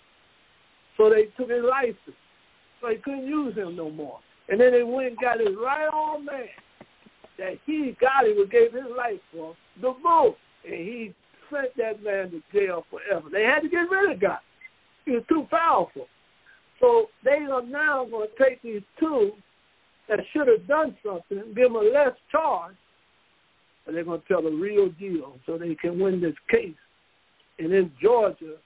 So they took his license. So they couldn't use him no more. And then they went and got his right arm man that he, Gotti, would gave his life for, the bull. And he sent that man to jail forever. They had to get rid of Gotti. He was too powerful. So they are now going to take these two that should have done something and give them a less charge, and they're going to tell the real deal so they can win this case. And in Georgia,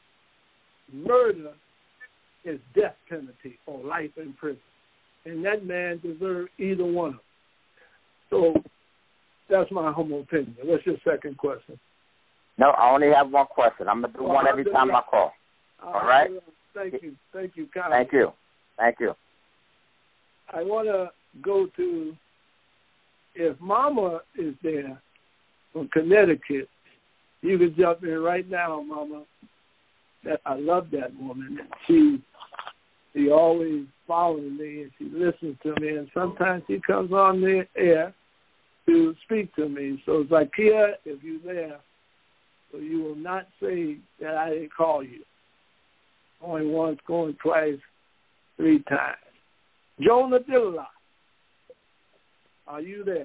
murder is death penalty or life in prison. And that man deserves either one of them. So that's my humble opinion. What's your second question? No, I only have one question. I'm going to do well, one every time I call. All uh, right? Thank you. Thank you, Kyle. Thank you. Thank you. I want to go to, if Mama is there from Connecticut, you can jump in right now, Mama. That I love that woman. She she always follows me and she listens to me, and sometimes she comes on the air to speak to me. So Zakia, if you're there, so you will not say that I didn't call you. Going once, going twice, three times. Jonah Dilla, are you there?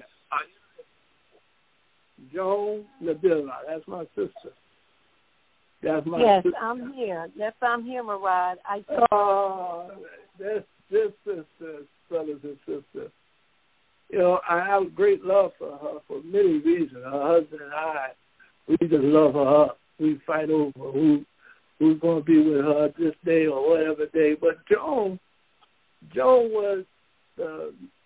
Joan Nadilla, that's my sister. That's my yes, sister. I'm here. Yes, I'm here, Murad. I just... Oh, this, this sister, brothers and sisters. You know, I have great love for her for many reasons. Her husband and I, we just love her up. We fight over who who's going to be with her this day or whatever day. But Joan, Joan was the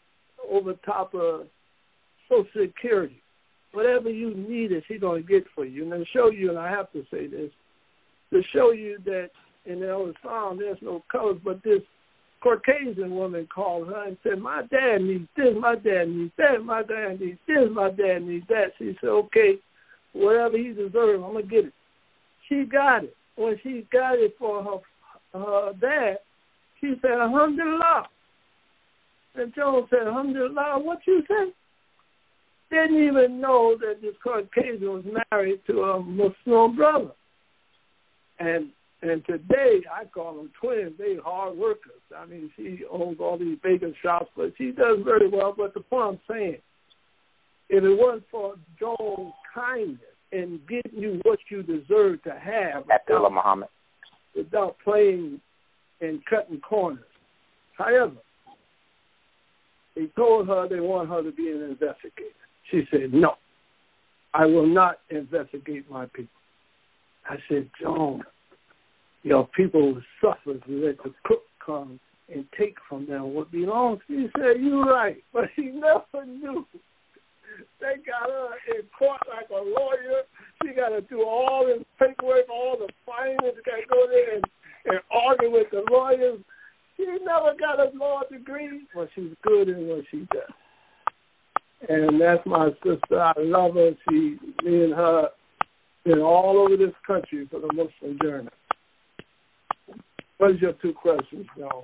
over top of Social Security. Whatever you needed, she's going to get for you. And to show you, and I have to say this, to show you that in the old song there's no colors, but this Caucasian woman called her and said, my dad needs this, my dad needs that, my dad needs this, my dad needs that. She said, okay, whatever he deserves, I'm going to get it. She got it. When she got it for her, her dad, she said, alhamdulillah. And Joan said, alhamdulillah, what you say? Didn't even know that this Caucasian was married to a Muslim brother. And and today, I call them twins. They hard workers. I mean, she owns all these bacon shops, but she does very well. But the point I'm saying, if it wasn't for Joan's kindness and getting you what you deserve to have without, Muhammad. without playing and cutting corners. However, they told her they want her to be an investigator. She said, no, I will not investigate my people. I said, Joan, your people suffer to let the cook come and take from them what belongs. He said, you're right, but he never knew. They got her in court like a lawyer. She got to do all this paperwork, all the finance, got to go there and, and argue with the lawyers. She never got a law degree, but she's good in what she does. And that's my sister. I love her. She, me and her, been all over this country for the Muslim journey. What is your two questions, Joan?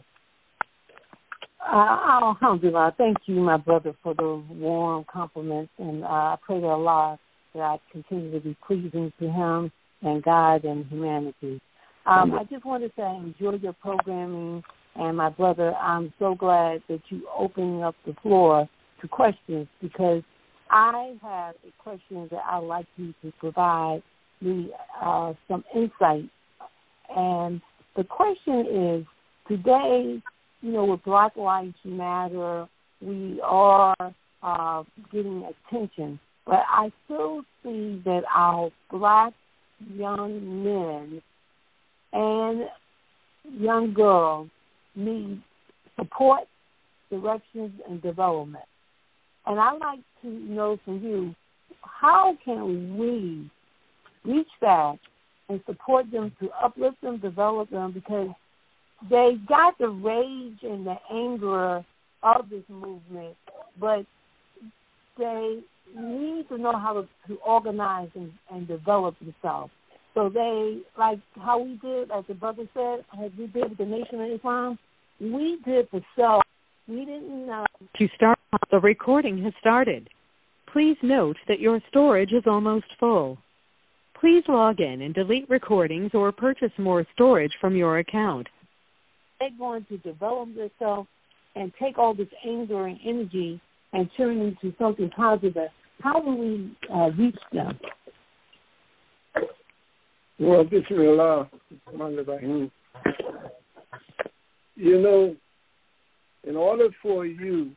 Uh, alhamdulillah. Thank you, my brother, for the warm compliments. And uh, I pray to Allah that I continue to be pleasing to him and God and humanity. Um, I just want to say I enjoy your programming. And, my brother, I'm so glad that you opening up the floor to questions, because I have a question that I'd like you to provide me uh, some insight. And the question is, today, you know, with Black Lives Matter, we are uh, getting attention. But I still see that our black young men and young girls need support, directions, and development. And I'd like to know from you, how can we reach back and support them to uplift them, develop them, because they got the rage and the anger of this movement, but they need to know how to, to organize and, and develop themselves. So they, like how we did, as the brother said, as we did with the Nation of Islam, we did the self. We didn't know. To start, the recording has started. Please note that your storage is almost full. Please log in and delete recordings or purchase more storage from your account. They're going to develop themselves and take all this anger and energy and turn it into something positive. How do we uh, reach them? Well, Bismillah, you know, in order for you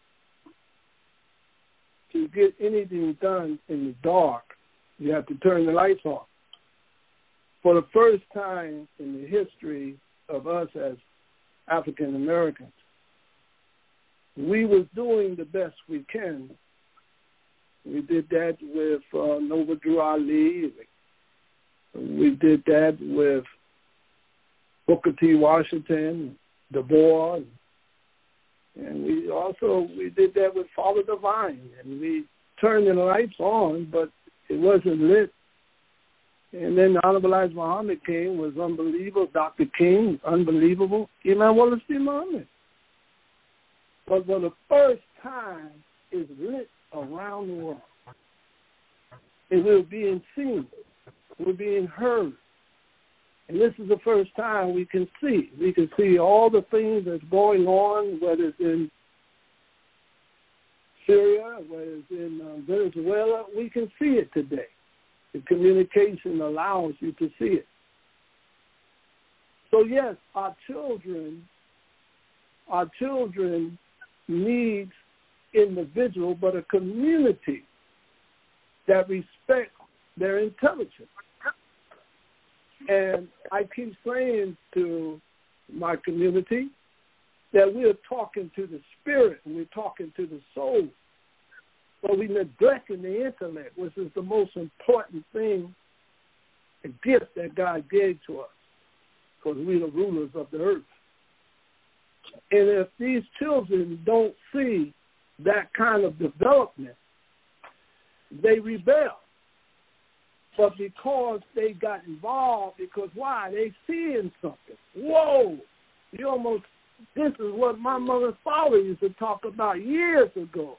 to get anything done in the dark, you have to turn the lights on. For the first time in the history of us as African Americans, we was doing the best we can. We did that with uh, Nova Drew Ali. We did that with Booker T. Washington, Du Bois, and we also we did that with Father Divine. And we turned the lights on, but it wasn't lit. And then the Honorable Elijah Muhammad came, was unbelievable. Doctor King, unbelievable. Imam Wallace B. Muhammad. But for the first time, it's lit around the world. And we're being seen. We're being heard. And this is the first time we can see. We can see all the things that's going on, whether it's in Syria, whether it's in um, Venezuela. We can see it today. The communication allows you to see it. So yes, our children, our children need individual, but a community that respects their intelligence. And I keep saying to my community, that we're talking to the spirit and we're talking to the soul, but we're neglecting the intellect, which is the most important thing, a gift that God gave to us, because we're the rulers of the earth. And if these children don't see that kind of development, they rebel. But because they got involved, because why? They seeing something. Whoa! You almost, this is what my mother's father used to talk about years ago.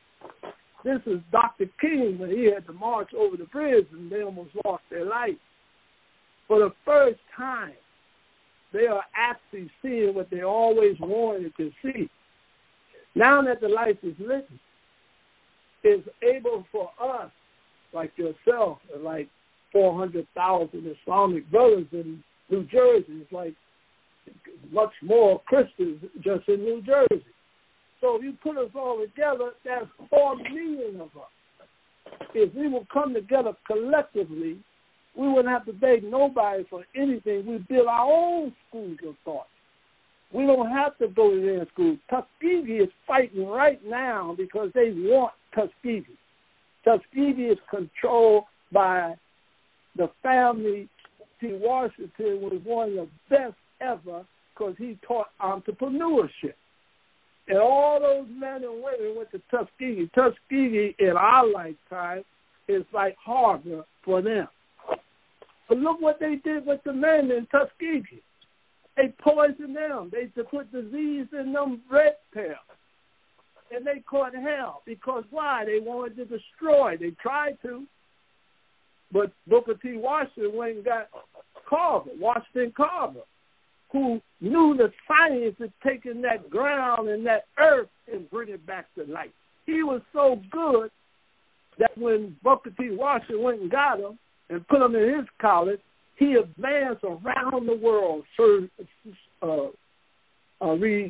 This is Doctor King when he had to march over the bridge and they almost lost their life. For the first time, they are actually seeing what they always wanted to see. Now that the life is living, it's able for us, like yourself, and like four hundred thousand Islamic brothers in New Jersey. It's like much more Christians just in New Jersey. So if you put us all together, that's four million of us. If we will come together collectively, we wouldn't have to beg nobody for anything. We build our own schools of thought. We don't have to go to their school. Tuskegee is fighting right now because they want Tuskegee. Tuskegee is controlled by the family. T. Washington was one of the best ever because he taught entrepreneurship. And all those men and women went to Tuskegee. Tuskegee in our lifetime is like Harvard for them. But look what they did with the men in Tuskegee. They poisoned them. They put disease in them red tails. And they caught hell. Because why? They wanted to destroy. They tried to. But Booker T. Washington went and got Carver, Washington Carver, who knew the science of taking that ground and that earth and bring it back to life. He was so good that when Booker T. Washington went and got him and put him in his college, he advanced around the world, uh, uh,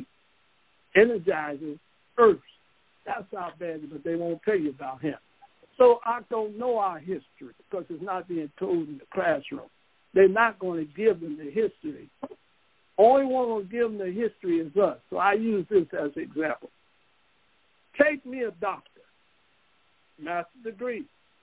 re-energizing earth. That's how bad, but they won't tell you about him. So I don't know our history because it's not being told in the classroom. They're not going to give them the history. Only one who will give them the history is us. So I use this as an example. Take me a doctor, master's degree.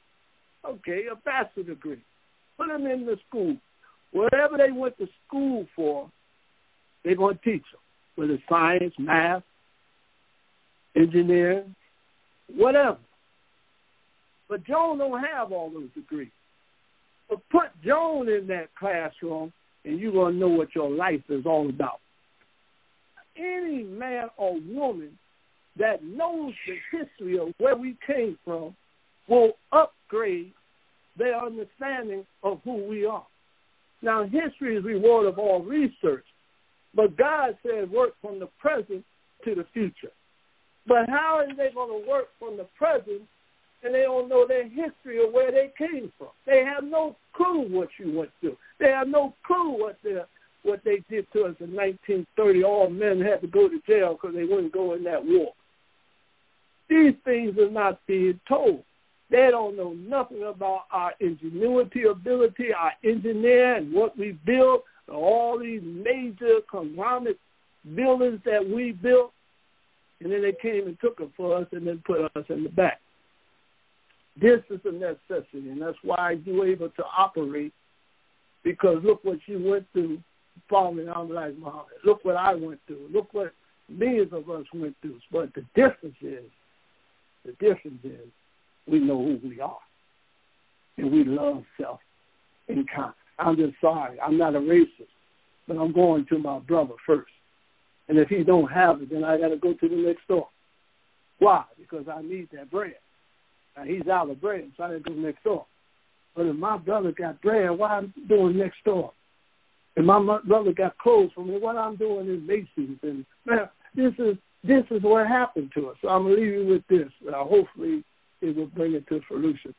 Okay, a bachelor's degree. Put them in the school. Whatever they went to school for, they're going to teach them, whether it's science, math, engineering, whatever. But Joan don't have all those degrees. But put Joan in that classroom, and you're going to know what your life is all about. Any man or woman that knows the history of where we came from will upgrade their understanding of who we are. Now, history is reward of all research, but God said work from the present to the future. But how are they going to work from the present and they don't know their history of where they came from? They have no clue what you went through. They have no clue what they what they did to us in nineteen thirty. All men had to go to jail because they wouldn't go in that war. These things are not being told. They don't know nothing about our ingenuity ability, our engineer, and what we built, all these major conglomerate buildings that we built, and then they came and took them for us and then put us in the back. This is a necessity, and that's why you're able to operate, because look what you went through following Elijah Muhammad. Look what I went through. Look what millions of us went through. But the difference is, the difference is, we know who we are, and we love self and kind. I'm just sorry. I'm not a racist, but I'm going to my brother first. And if he don't have it, then I got to go to the next door. Why? Because I need that bread. Now, he's out of bread, so I got to go next door. But if my brother got bread, why am I doing next door? If my brother got clothes from me, what I'm doing is Macy's. And man, this is this is what happened to us. So I'm going to leave you with this. Uh, hopefully, it will bring it to fruition.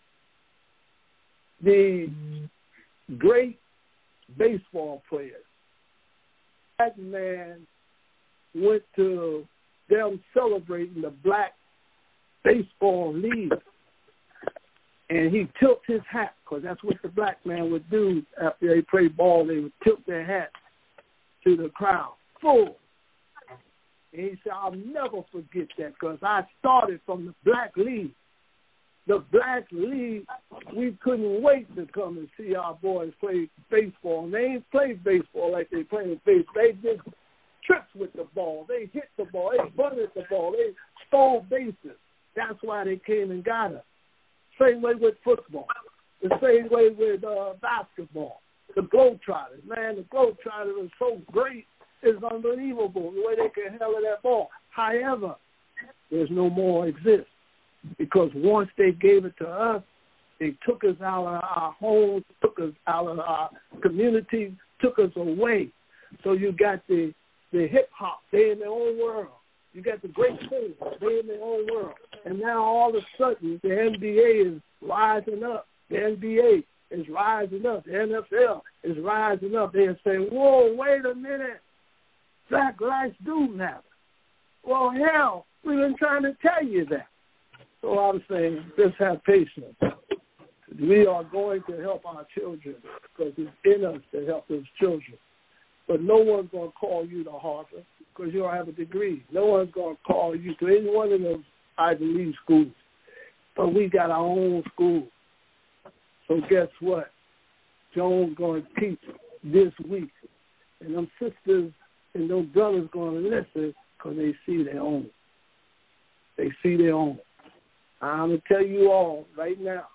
The great baseball players, that man went to them celebrating the black baseball league, and he tilted his hat, because that's what the black man would do after they played ball. They would tilt their hat to the crowd, full. And he said, I'll never forget that because I started from the Black League. The Black League, we couldn't wait to come and see our boys play baseball. And they ain't play baseball like they play baseball. They did tricks with the ball. They hit the ball. They bunted the ball. They stole bases. That's why they came and got us. Same way with football. The same way with uh, basketball. The Globetrotters. Man, the Globetrotters are so great. It's unbelievable the way they can handle that ball. However, there's no more exist. Because once they gave it to us, they took us out of our homes, took us out of our community, took us away. So you got the, the hip-hop, they in their own world. You got the great singers, they in their own world. And now all of a sudden, the N B A is rising up. The N B A is rising up. The N F L is rising up. They're saying, whoa, wait a minute. Black lives do matter. Well, hell, we've been trying to tell you that. So I'm saying, just have patience. We are going to help our children because it's in us to help those children. But no one's going to call you to Harvard because you don't have a degree. No one's going to call you to any one of those Ivy League schools. But we got our own school. So guess what? Joan's going to teach this week. And them sisters and those brothers going to listen because they see their own. They see their own. I'm going to tell you all right now,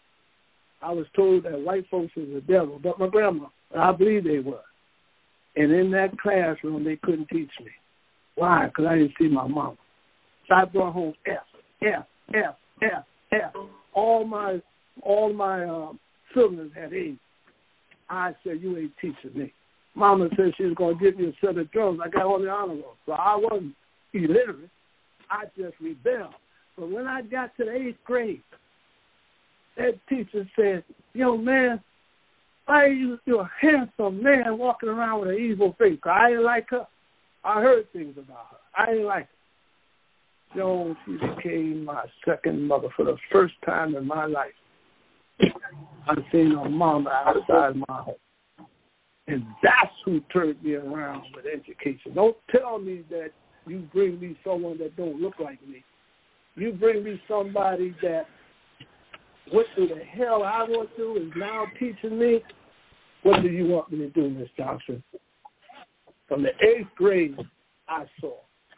I was told that white folks was the devil, but my grandma, I believe they were. And in that classroom, they couldn't teach me. Why? Because I didn't see my mama. So I brought home F, F, F, F, F. All my all my uh, siblings had A's. I said, you ain't teaching me. Mama said she was going to give me a set of drums. I got on the honor roll. So I wasn't illiterate. I just rebelled. But when I got to the eighth grade, that teacher said, yo, man, why are you, you're a handsome man walking around with an evil face? I didn't like her. I heard things about her. I didn't like her. Yo, she became my second mother for the first time in my life. I seen her mama outside my home. And that's who turned me around with education. Don't tell me that you bring me someone that don't look like me. You bring me somebody that what through the hell I went through is now teaching me. What do you want me to do, Miss Johnson? From the eighth grade, I saw.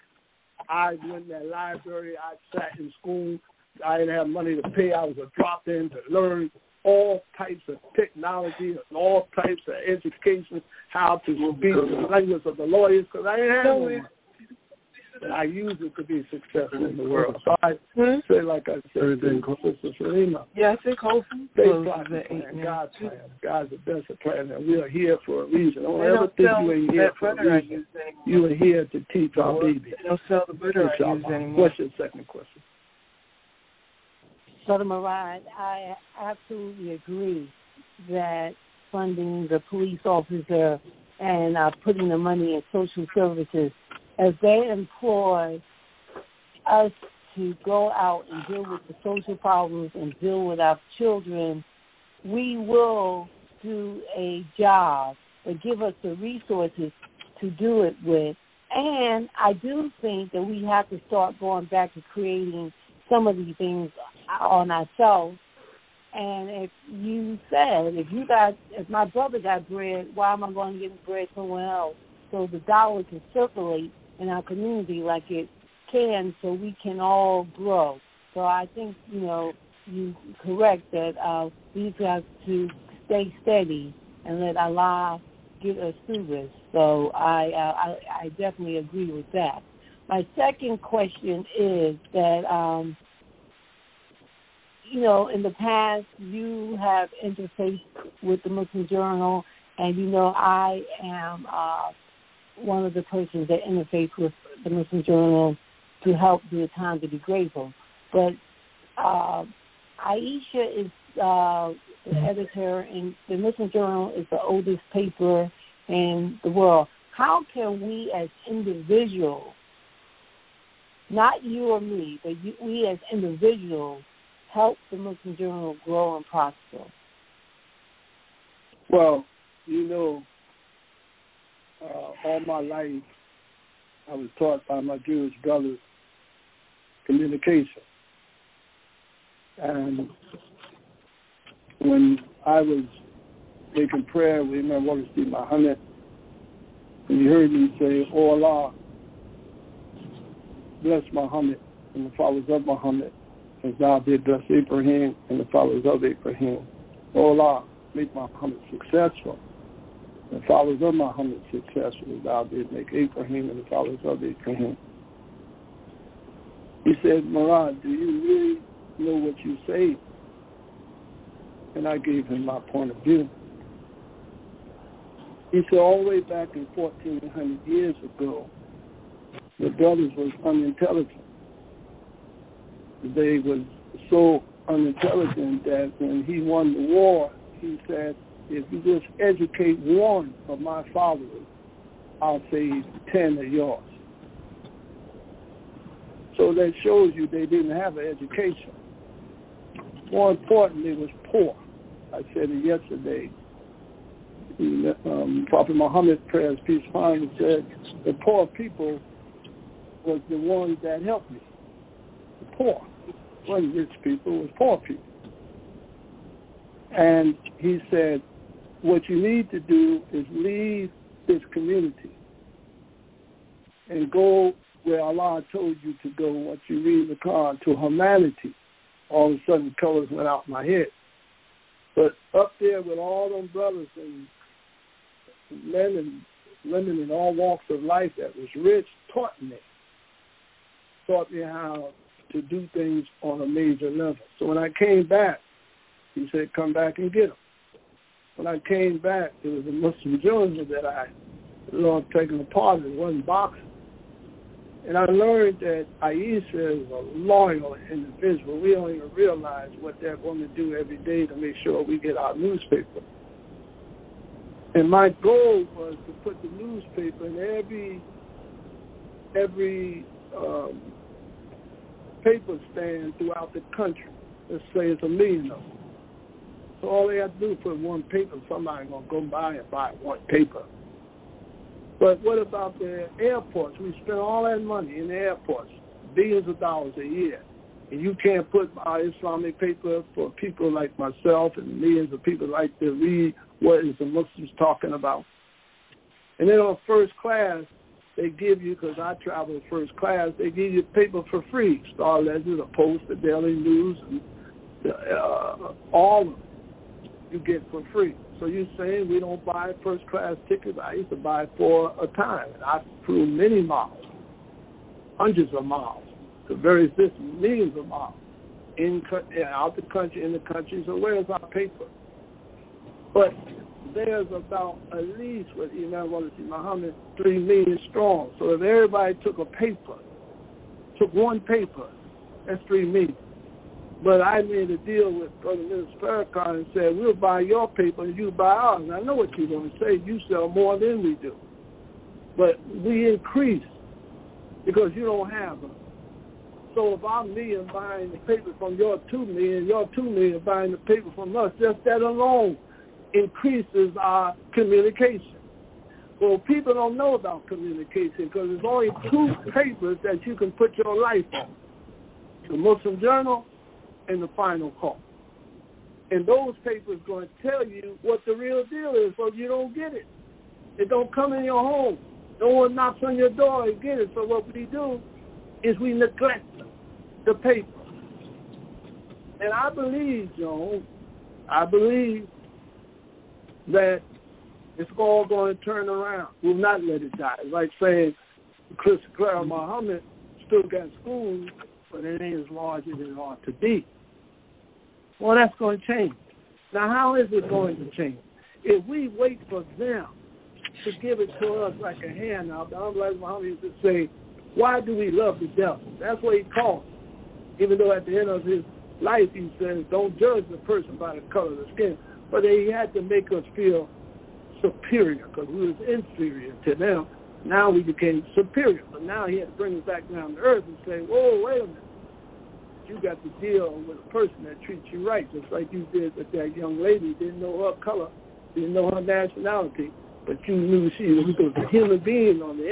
I went in that library. I sat in school. I didn't have money to pay. I was a drop-in to learn all types of technology and all types of education, how to speak the language of the lawyers, because I didn't have no money. But I used it to be successful in the world. So I hmm? say, like I said, Sister Selena. Yeah, I think hopefully. They plot the plan. God's plan. God's the best of plan. And we are here for a reason. Don't ever think you ain't here for a reason. You are here to teach our babies. They don't sell the butter I use anymore. What's your second question? Brother Murad, I absolutely agree that funding the police officer and uh, putting the money in social services, as they employ us to go out and deal with the social problems and deal with our children, we will do a job, but give us the resources to do it with. And I do think that we have to start going back to creating some of these things on ourselves. And if you said, if you got, if my brother got bread, why am I going to get bread somewhere else? So the dollar can circulate in our community like it can, so we can all grow. So I think, you know, you're correct that uh, we have to stay steady and let Allah get us through this. So I, uh, I, I definitely agree with that. My second question is that, um, you know, in the past you have interfaced with the Muslim Journal, and you know I am uh, one of the persons that interface with the Muslim Journal to help do a time to be grateful. But uh, Aisha is uh, the editor, and the Muslim Journal is the oldest paper in the world. How can we as individuals, not you or me, but you, we as individuals, help the Muslim Journal grow and prosper? Well, you know, uh, all my life I was taught by my Jewish brothers communication. And when I was making prayer with Imam Wallenstein Muhammad, and he heard me say, "Oh Allah, bless Muhammad and the followers of Muhammad, as thou did bless Abraham and the followers of Abraham. Oh Allah, make Muhammad successful, and the followers of Muhammad successful, as thou did make Abraham and the followers of Abraham." He said, "Murad, do you really know what you say?" And I gave him my point of view. He said, all the way back in fourteen hundred years ago, the brothers was unintelligent. They was so unintelligent that when he won the war, he said, if you just educate one of my followers, I'll save ten of yours. So that shows you they didn't have an education. More importantly, they was poor. I said it yesterday. Um, Prophet Muhammad, prayers, peace upon him, said the poor people was the ones that helped me. The poor. It wasn't rich people, it was poor people. And he said, what you need to do is leave this community and go where Allah told you to go. What you read in the Quran, to humanity. All of a sudden, colors went out my head. But up there with all them brothers and men and women in all walks of life that was rich, taught me. Taught me how to do things on a major level. So when I came back, he said, come back and get them. When I came back, it was a Muslim journal that I loved taking apart. It wasn't boxing. And I learned that Aisha is a loyal individual. We don't even realize what that woman do every day to make sure we get our newspaper. And my goal was to put the newspaper in every every um, paper stand throughout the country. Let's say it's a million of them. So all they have to do is put one paper. Somebody's going to go by and buy one paper. But what about the airports? We spend all that money in the airports, billions of dollars a year. And you can't put our Islamic paper for people like myself and millions of people like to read what is the Muslims talking about. And then on first class, they give you, because I travel first class, they give you paper for free. Star Ledger, the Post, the Daily News, and the, uh, all of them you get for free. So you're saying we don't buy first class tickets? I used to buy four a time, and I flew many miles, hundreds of miles, to various distances, millions of miles, in out the country, in the country. So where's our paper? But there's about at least, with Imam Wallenstein Muhammad, three million strong. So if everybody took a paper, took one paper, that's three million. But I made a deal with Brother Minister Farrakhan and said, we'll buy your paper and you buy ours. And I know what you're going to say. You sell more than we do. But we increase because you don't have them. So if I'm million buying the paper from your two million, your two million buying the paper from us, just that alone increases our communication. Well, people don't know about communication because there's only two papers that you can put your life on. The Muslim Journal and the Final Call. And those papers going to tell you what the real deal is, so you don't get it. It don't come in your home. No one knocks on your door and get it. So what we do is we neglect the paper. And I believe, Joan, I believe that it's all going to turn around. We'll not let it die. It's like saying Chris Clara Muhammad still got schools, but it ain't as large as it ought to be. Well, that's going to change. Now, how is it going to change? If we wait for them to give it to us like a handout, like Muhammad used to say, why do we love the devil? That's what he called it. Even though at the end of his life he says, don't judge the person by the color of the skin. But he had to make us feel superior because we was inferior to them. Now we became superior. But now he had to bring us back down to earth and say, whoa, wait a minute. You got to deal with a person that treats you right, just like you did with that young lady. Didn't know her color, didn't know her nationality, but you knew she was a human being on the end,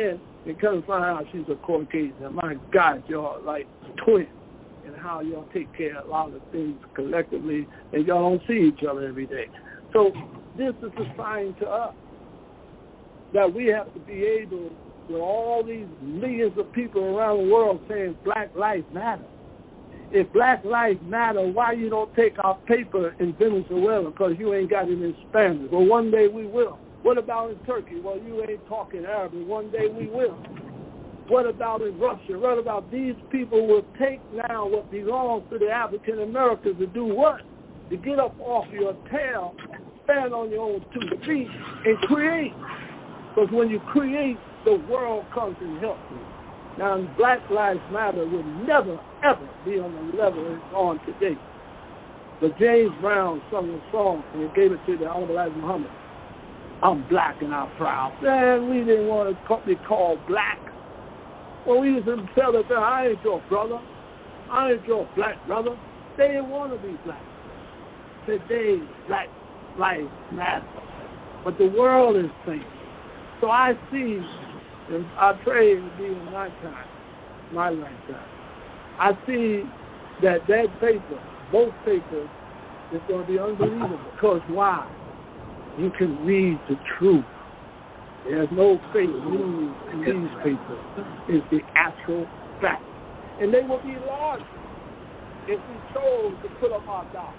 and come find out she's a Caucasian. My God, y'all like twins, and how y'all take care of a lot of things collectively, and y'all don't see each other every day. So this is a sign to us that we have to be able, with all these millions of people around the world saying Black Lives Matter. If Black Lives Matter, why you don't take our paper in Venezuela? Because you ain't got it in Spanish. Well, one day we will. What about in Turkey? Well, you ain't talking Arabic. One day we will. What about in Russia? What about these people will take now what belongs to the African Americans to do what? To get up off your tail, stand on your own two feet, and create. Because when you create, the world comes and helps you. Now, Black Lives Matter will never, ever be on the level it's on today. But James Brown sung a song and he gave it to the Honorable Elijah Muhammad. I'm black and I'm proud. Man, we didn't want to be called black. Well, we used to tell them, I ain't your brother. I ain't your black brother. They didn't want to be black. Today, Black Lives Matter. But the world is saying. So I see, and I pray it will be in my time, my lifetime. I see that that paper, both papers, is going to be unbelievable. Because why? You can read the truth. There's no fake news in these papers. It's the actual fact. And they will be larger if we chose to put up our dollar.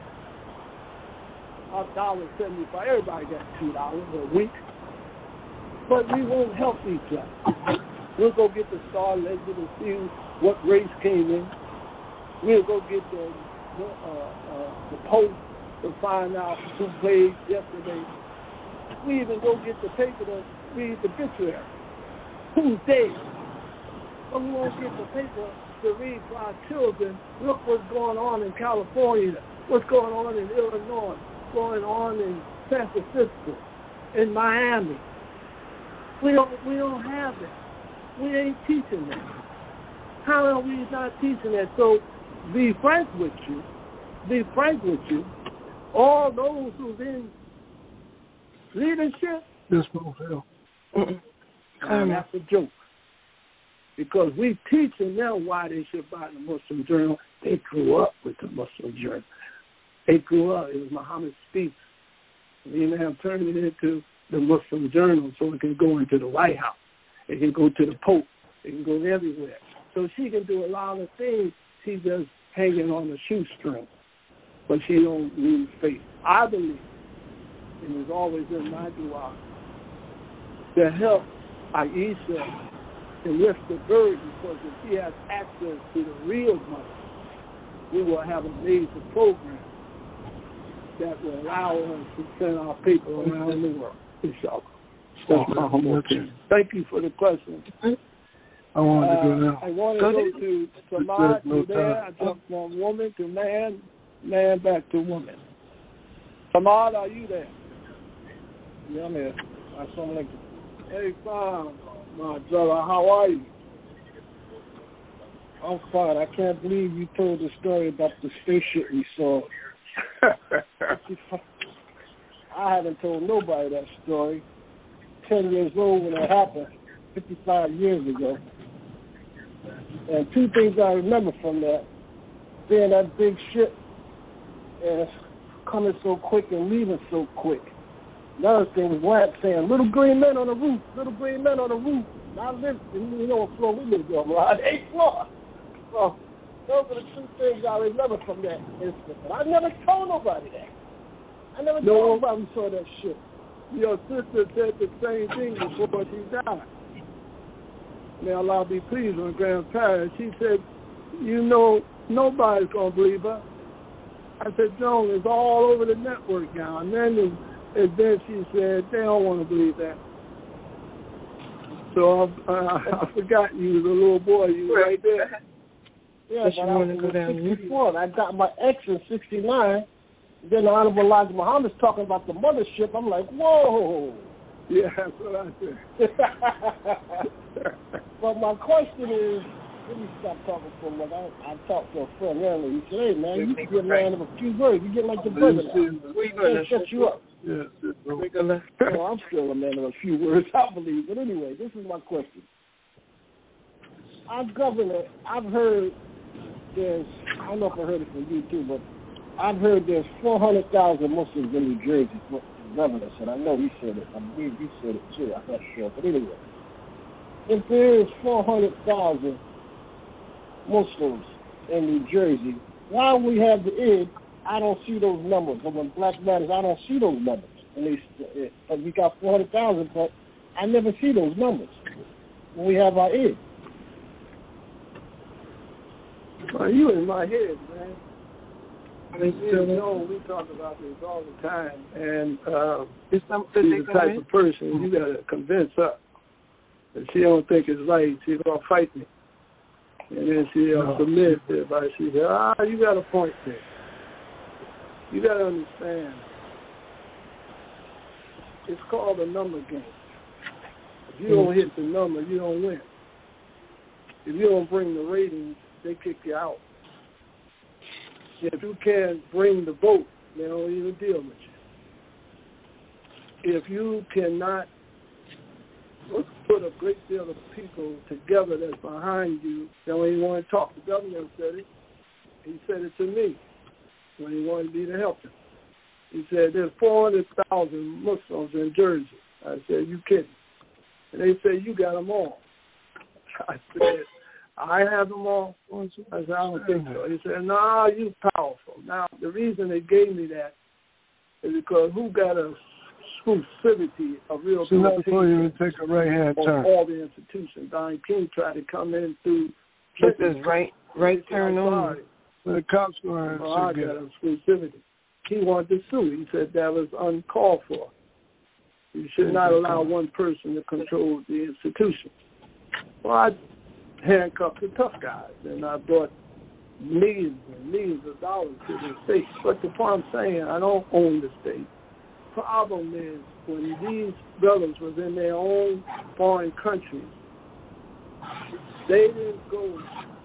Our dollar is seventy-five. Everybody got two dollars a week. But we won't help each other. We'll go get the Star Ledger to see what race came in. We'll go get the the, uh, uh, the Post to find out who played yesterday. We even go get the paper to read the obituary. Who's dead? But we won't get the paper to read for our children. Look what's going on in California. What's going on in Illinois. What's going on in San Francisco. In Miami. We don't, we don't have that. We ain't teaching that. How are we not teaching that? So be frank with you. Be frank with you. All those who's in leadership, this won't help. And that's a joke. Because we teaching them why they should buy the Muslim Journal. They grew up with the Muslim Journal. They grew up. It was Muhammad Speaks. We now turned it into the Muslim Journal so it can go into the White House. It can go to the Pope. It can go everywhere. So she can do a lot of things. She's just hanging on a shoestring. But she don't lose faith. I believe, and it's always in my dua, to help Aisha to lift the burden, because if she has access to the real money, we will have a major program that will allow us to send our people around the world. Inshallah. That's my humble opinion. Thank you for the question. I want to go uh, now. I want to go to Samad. No there. I jumped from woman to man, man back to woman. Samad, are you there? Yeah, I'm here. Assalamu alaikum. Hey, fine, my brother. How are you? I'm fine. I can't believe you told the story about the spaceship we saw. I haven't told nobody that story. Ten years old when it happened, fifty-five years ago. And two things I remember from that: seeing that big ship and coming so quick and leaving so quick. Another thing was Wyatt saying, "Little green men on the roof, little green men on the roof." And I lived, you know what floor we lived on, right? Eighth floor. So those are the two things I remember from that incident. But I never told nobody that. I never no, told nobody we saw that shit. Your sister said the same thing before she died. May Allah be pleased on grandparents. She said, you know, nobody's going to believe her. I said, Joan, it's all over the network now. And then, and then she said, they don't want to believe that. So I, uh, I forgot you was a little boy. You were right there. Yeah, but I was in sixty-four. I got my ex in sixty-nine. Then the Honorable Elijah Muhammad's talking about the mothership. I'm like, whoa. Yeah, that's what I said. But my question is, let me stop talking for a minute. I, I talked to a friend earlier. He said, hey, man, you can get a man of a few words. You get like the brother now. They shut you up. Yeah, oh, I'm still a man of a few words, I believe. But anyway, this is my question. our governor, I've heard there's, I don't know if I heard it from you too, but I've heard there's four hundred thousand Muslims in New Jersey, what the governor said. I know he said it. I believe he said it too. I'm not sure. But anyway, if there is four hundred thousand Muslims in New Jersey, while we have the Eid, I don't see those numbers. But when Black Matters, I don't see those numbers. At least uh, we got four hundred thousand, but I never see those numbers when we have our Eid. Well, you in my head, man. I mean, you know, we talk about this all the time, and uh, she's the type of person you got to convince her. If she don't think it's right, she's going to fight me. And then she'll no. submit to everybody. She said, ah, you got a point there. You got to understand, it's called a number game. If you don't hit the number, you don't win. If you don't bring the ratings, they kick you out. If you can't bring the vote, they don't even deal with you. If you cannot put a great deal of people together that's behind you, they don't even want to talk. The governor said it. He said it to me when he wanted me to help him. He said, there's four hundred thousand Muslims in Jersey. I said, you kidding? And they said, you got them all. I said, I have them all. I said, I don't think so. He said, no, nah, you powerful. Now, the reason they gave me that is because who got a exclusivity of real so not before you take a right-hand turn. All the institutions. Don King tried to come in through. Get this right, right turn on. The cops were in. Oh, I got exclusivity. He wanted to sue. He said that was uncalled for. You should not allow one person to control the institution. Well, I handcuffed the tough guys, and I brought millions and millions of dollars to the state. But the point I'm saying, I don't own the state. Problem is, when these brothers was in their own foreign countries, they didn't go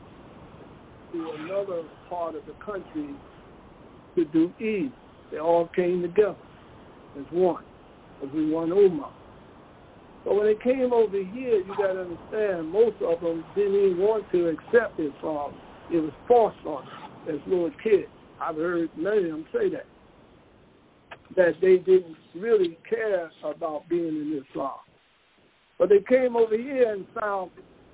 to another part of the country to do Eid. They all came together as one, as we one Ummah. But when they came over here, you got to understand, most of them didn't even want to accept Islam. It was forced on them as little kids. I've heard many of them say that, that they didn't really care about being in Islam. But they came over here and found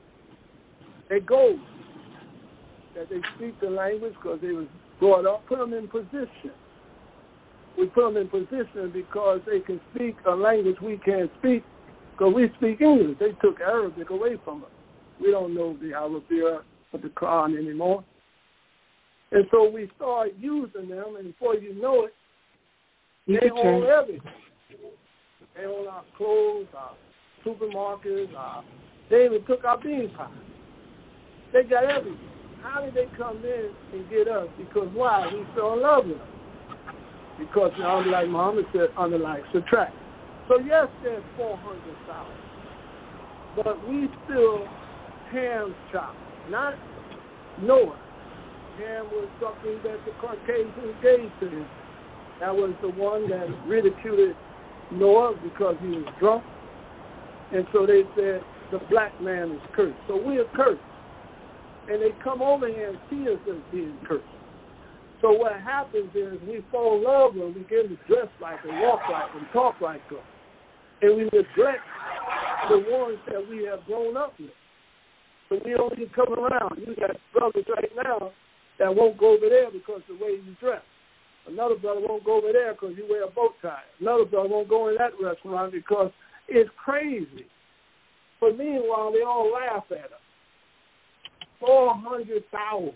a goal, that they speak the language because they was brought up, put them in position. We put them in position because they can speak a language we can't speak, because we speak English. They took Arabic away from us. We don't know the Arabic or the Quran anymore. And so we start using them, and before you know it, they own everything. They own our clothes, our supermarkets, our, they even took our bean pies. They got everything. How did they come in and get us? Because why? We fell in love with them. Because, like Muhammad said, unlike subtract. So yes, there's four hundred thousand, but we still Ham's child, not Noah. Ham was something that the Caucasians gave to him. That was the one that ridiculed Noah because he was drunk. And so they said, the black man is cursed. So we are cursed. And they come over here and see us as being cursed. So what happens is we fall in love with them, we get to dress like them, walk like them, talk like them. And we neglect the ones that we have grown up with. So we don't even come around. You got brothers right now that won't go over there because of the way you dress. Another brother won't go over there because you wear a bow tie. Another brother won't go in that restaurant because it's crazy. But meanwhile, they all laugh at us. four hundred thousand.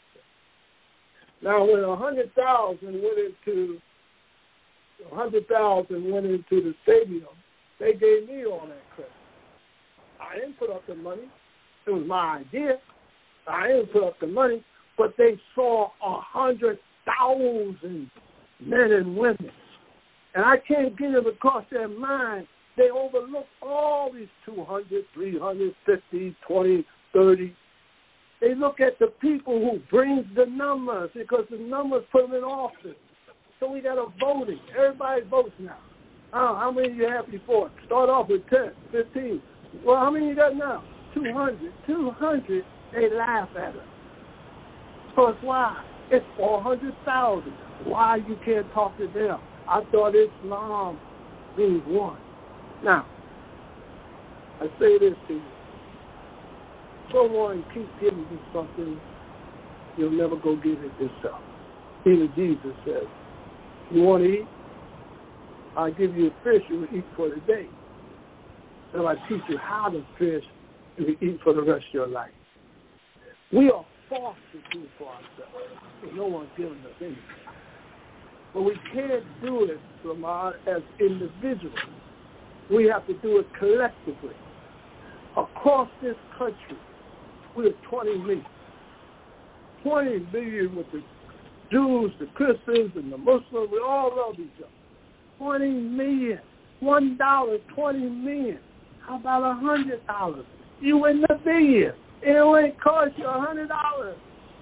Now, when one hundred thousand went into one hundred thousand went into the stadium, they gave me all that credit. I didn't put up the money. It was my idea. I didn't put up the money, but they saw one hundred thousand men and women. And I can't get it across their mind. They overlook all these two hundred, three hundred fifty, twenty, thirty. They look at the people who brings the numbers because the numbers put them in office. So we got a voting. Everybody votes now. Oh, how many you have before? Start off with ten, fifteen. Well, how many you got now? two hundred. two hundred They laugh at us. So it's why. It's four hundred thousand. Why you can't talk to them? I thought Islam means one. Now, I say this to you. Someone keep giving you something, you'll never go get it yourself. Even Jesus says, you want to eat? I'll give you a fish you will eat for the day. So I teach you how to fish you will eat for the rest of your life. We are forced to do for ourselves. So no one's giving us anything. But we can't do it from our, as individuals. We have to do it collectively. Across this country, we're twenty million. twenty million with the Jews, the Christians, and the Muslims. We all love each other. twenty million. One dollar, twenty million. How about a hundred dollars? You win the billion. It only cost you a hundred dollars.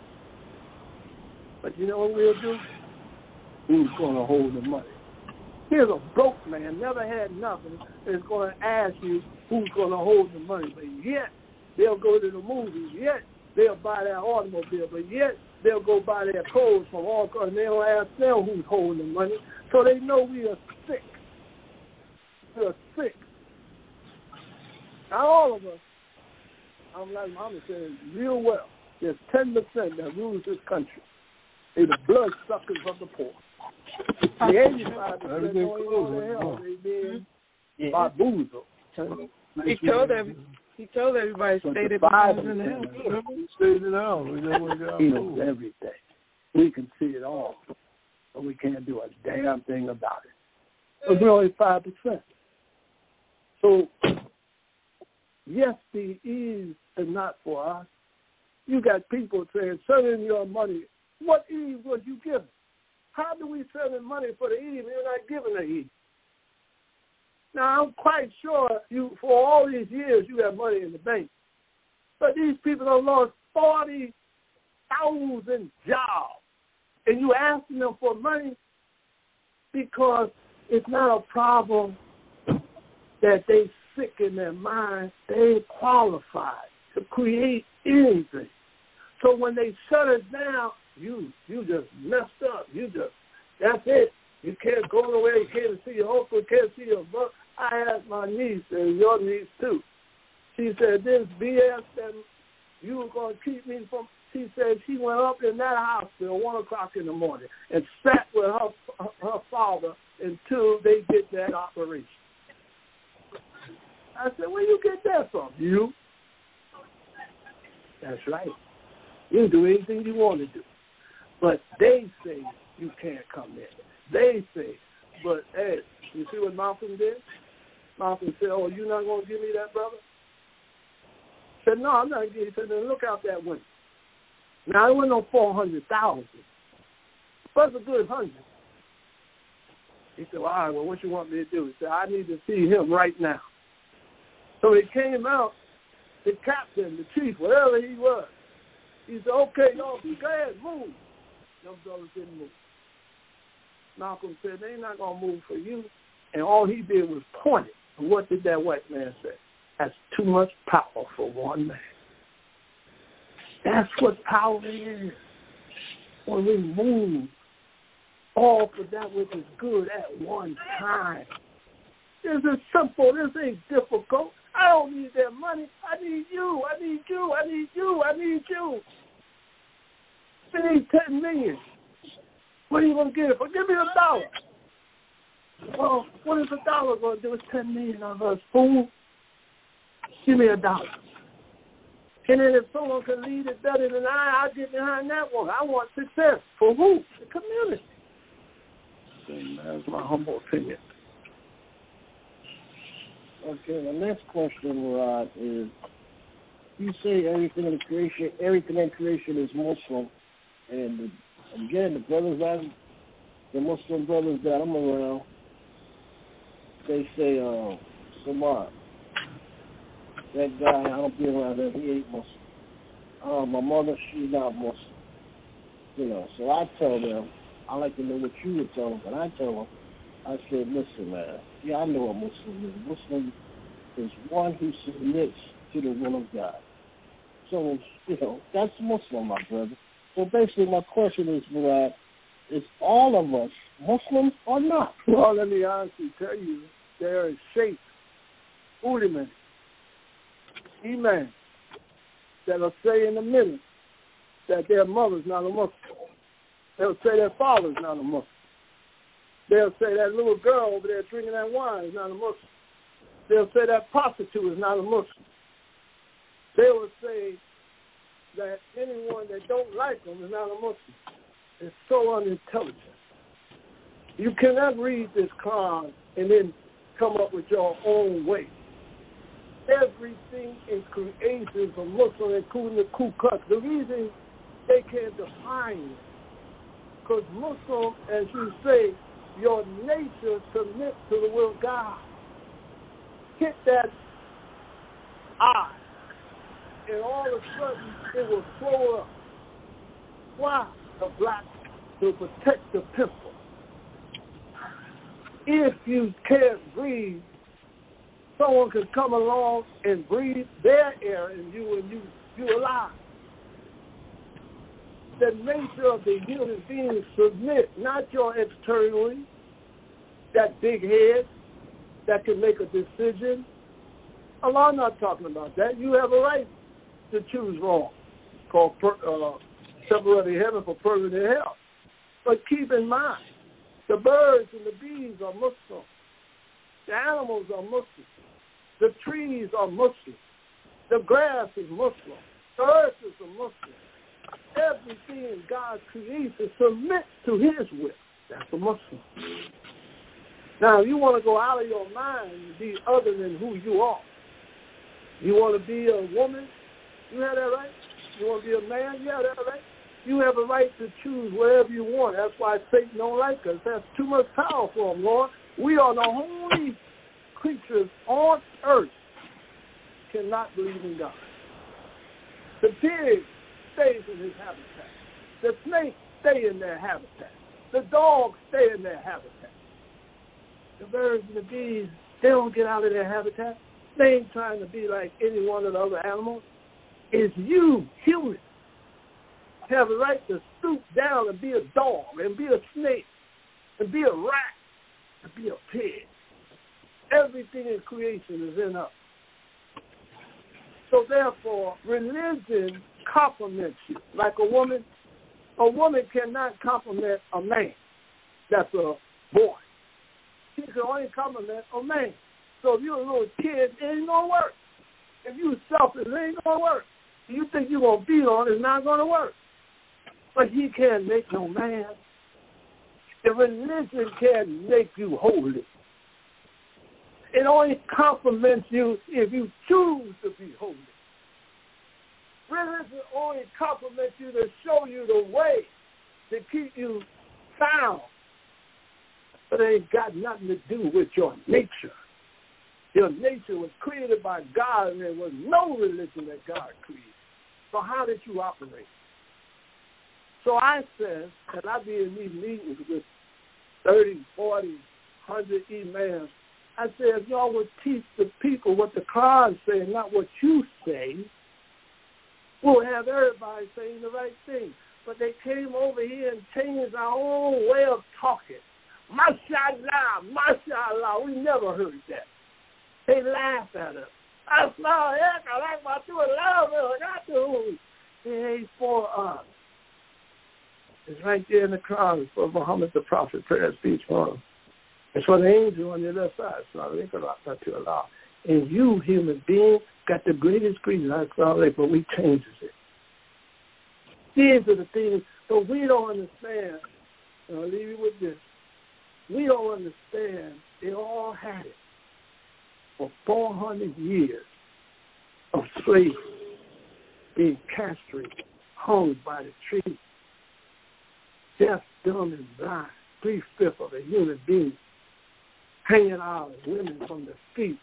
But you know what we'll do? Who's going to hold the money? Here's a broke man, never had nothing, is going to ask you who's going to hold the money. But yet, they'll go to the movies. Yet, they'll buy their automobile. But yet, they'll go buy their clothes from all cars, and they'll ask them who's holding the money. So they know we are sick. We are sick. Now, all of us, I'm like Mama said real well, there's ten percent that rules this country. They're the blood suckers of the poor. The eighty-five percent don't even know the hell they being bamboozled. He told them. He told everybody to stay at the house in the house. He stayed in the house. We never got He knows everything. We can see it all, but we can't do a damn thing about it. But we're only five percent. So, yes, the ease is not for us. You got people saying, send in your money. What Eve was you given? How do we send in money for the Eve? You're not giving the Eve. Now, I'm quite sure you, for all these years, you have money in the bank. But these people have lost forty thousand jobs. And you asking them for money because it's not a problem that they sick in their mind. They ain't qualified to create anything. So when they shut it down, you you just messed up. You just, that's it. You can't go nowhere. You can't see your uncle. You can't see your brother. I asked my niece, and your niece too. She said, this B S that you were going to keep me from, she said she went up in that hospital one o'clock in the morning and sat with her, her father until they did that operation. I said, where you get that from? You. That's right. You can do anything you want to do. But they say you can't come in. They say, but hey, you see what Malcolm did? Malcolm said, oh, you're not going to give me that, brother? I said, no, I'm not going to give you. He said, then look out that window. Now, it wasn't no four hundred thousand. But it's a good hundred. He said, well, all right, well, what you want me to do? He said, I need to see him right now. So he came out, the captain, the chief, whatever he was. He said, okay, y'all, go ahead, move. Them brothers didn't move. Malcolm said, they're not going to move for you. And all he did was point it. And what did that white man say? That's too much power for one man. That's what power is. When we move all for that which is good at one time. This is simple. This ain't difficult. I don't need their money. I need you. I need you. I need you. I need you. We need ten million. What are you going to give? Well, give me a dollar. Well, what is a dollar going to do? It's ten million of us, fool. Give me a dollar. And then if someone can lead it better than I, I'll get behind that one. I want success. For who? The community. That's my humble opinion. Okay, the next question, Rod, is you say everything in creation, everything in creation is Muslim, and again, the brothers that the Muslim brothers that I'm around, they say, uh, Samar, that guy, I don't be around him, he ain't Muslim. Uh, my mother, she's not Muslim. You know, so I tell them, I like to know what you would tell them, but I tell them, I said, listen, man, yeah, I know what Muslim is. Muslim is one who submits to the will of God. So, you know, that's Muslim, my brother. So basically my question is, Murad, is all of us Muslims or not? Well, let me honestly tell you, there is sheikhs, ulemas, imams, that'll say in a minute that their mother's not a Muslim. They'll say their father's not a Muslim. They'll say that little girl over there drinking that wine is not a Muslim. They'll say that prostitute is not a Muslim. They will say that anyone that don't like them is not a Muslim. It's so unintelligent. You cannot read this Quran and then come up with your own way. Everything in creation is a Muslim, including the Ku Klux. The reason they can't define it, because Muslim, as you say, your nature submits to the will of God. Hit that eye, and all of a sudden it will flow up. Why? The black to protect the pimple. If you can't breathe, someone can come along and breathe their air in you, and you you alive. The nature of the human being is submit, not your externally, that big head that can make a decision. Allah, I'm not talking about that. You have a right to choose wrong, called per, uh, temporary heaven for permanent hell. But keep in mind, the birds and the bees are Muslim. The animals are Muslim. The trees are Muslim. The grass is Muslim. The earth is a Muslim. Everything God creates is submit to his will. That's a Muslim. Now, you want to go out of your mind and be other than who you are. You want to be a woman? You have that right. You want to be a man? You have that right. You have a right to choose whatever you want. That's why Satan don't like us. That's too much power for him, Lord. We are the only creatures on earth cannot believe in God. The pig stays in his habitat. The snakes stay in their habitat. The dogs stay in their habitat. The birds and the bees, they don't get out of their habitat. They ain't trying to be like any one of the other animals. It's you, humans, have a right to stoop down and be a dog and be a snake and be a rat and be a pig. Everything in creation is in us. So therefore, religion compliments you. Like a woman, a woman cannot compliment a man that's a boy. She can only compliment a man. So if you're a little kid, it ain't going to work. If you're selfish, it ain't going to work. If you think you're going to beat on it, it's not going to work. But he can't make no man. The religion can't make you holy. It only compliments you if you choose to be holy. Religion only compliments you to show you the way to keep you sound. But it ain't got nothing to do with your nature. Your nature was created by God, and there was no religion that God created. So how did you operate? So I said, and I be in these meetings with thirty, forty, one hundred imams, I said, if y'all would teach the people what the Quran says, not what you say, we'll have everybody saying the right thing. But they came over here and changed our own way of talking. Mashallah, mashallah, we never heard that. They laughed at us. I smile, heck, I like my two love, I got to. It ain't for us. It's right there in the Quran. It's for Muhammad the Prophet, prayer and speech for him. It's for the angel on your left side. Not to Allah. And you, human being, got the greatest greeting, but we changes it. These are the things, but we don't understand. And I'll leave you with this. We don't understand. They all had it for four hundred years of slavery, being castrated, hung by the tree, deaf, dumb, and blind, three-fifths of a human being, hanging out of women from the feet,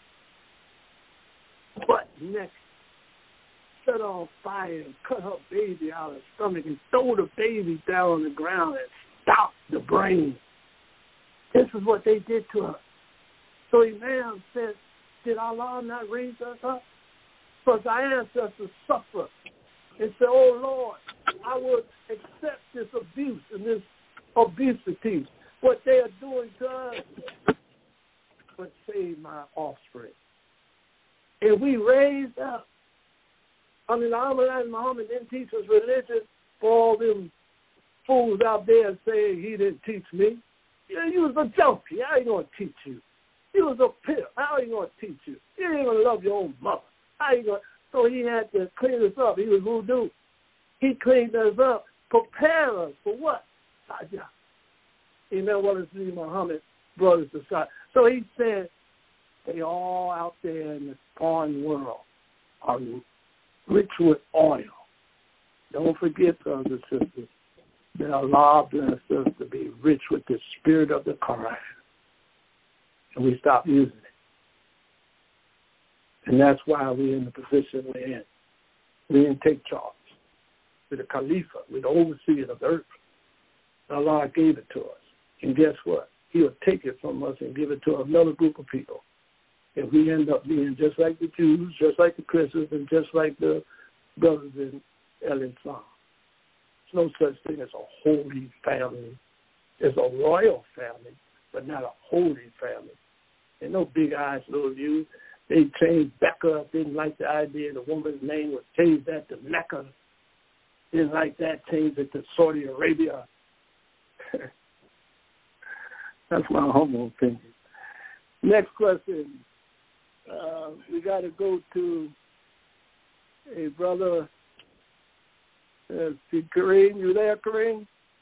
butt naked, set on fire and cut her baby out of her stomach and throw the baby down on the ground and stop the brain. This is what they did to us. So Imam said, did Allah not raise us up? Because our ancestors suffered and say, oh, Lord, I will accept this abuse and this obesity, what they are doing to us, but save my offspring. And we raised up. I mean, Ahmad Muhammad didn't teach us religion for all them fools out there saying he didn't teach me. Yeah, you was a junkie. How you going to teach you? You was a pimp. How are you going to teach you? You ain't going to love your own mother. How you going to? So he had to clean us up. He was voodoo. He cleaned us up, prepare us for what? Amen. What is the Muhammad brothers decide? So he said, they all out there in the foreign world are rich with oil. Don't forget, brothers and sisters, that Allah blessed us to be rich with the spirit of the Quran. And we stopped using it. And that's why we're in the position we're in. We didn't take charge. We're the Khalifa, we're the overseer of the earth. Allah gave it to us. And guess what? He'll take it from us and give it to another group of people. If we end up being just like the Jews, just like the Christians, and just like the brothers in El Islam. There's no such thing as a holy family. There's a royal family, but not a holy family. There's no big eyes, little views. They changed Becca, didn't like the idea the woman's name was changed that to Mecca. Didn't like that, changed it to Saudi Arabia. That's my humble opinion. Next question. Uh, we got to go to a brother. Uh, see, Kareem, you there, Kareem?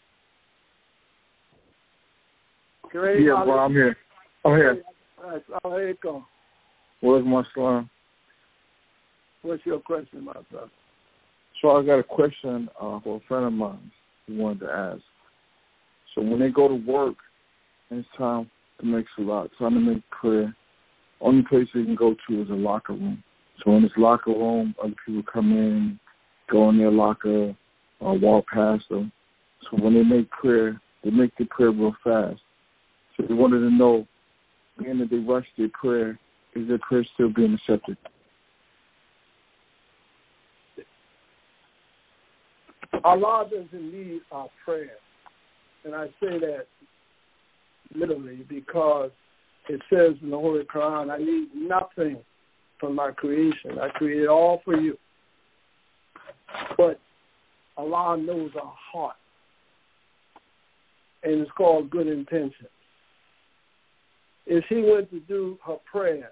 Kareem? Yeah, bro, I'm here. I'm here. All right, Assalamu alaikum. Where's my salam? What's your question, my brother? So I got a question uh, for a friend of mine who wanted to ask. So when they go to work, and it's time to make salat, time to make prayer, only place they can go to is a locker room. So in this locker room, other people come in, go in their locker, or walk past them. So when they make prayer, they make the prayer real fast. So they wanted to know, being that they rush their prayer, is their prayer still being accepted? Allah doesn't need our prayer. And I say that literally because it says in the Holy Quran, I need nothing from my creation. I created all for you. But Allah knows our heart. And it's called good intention. If she went to do her prayer,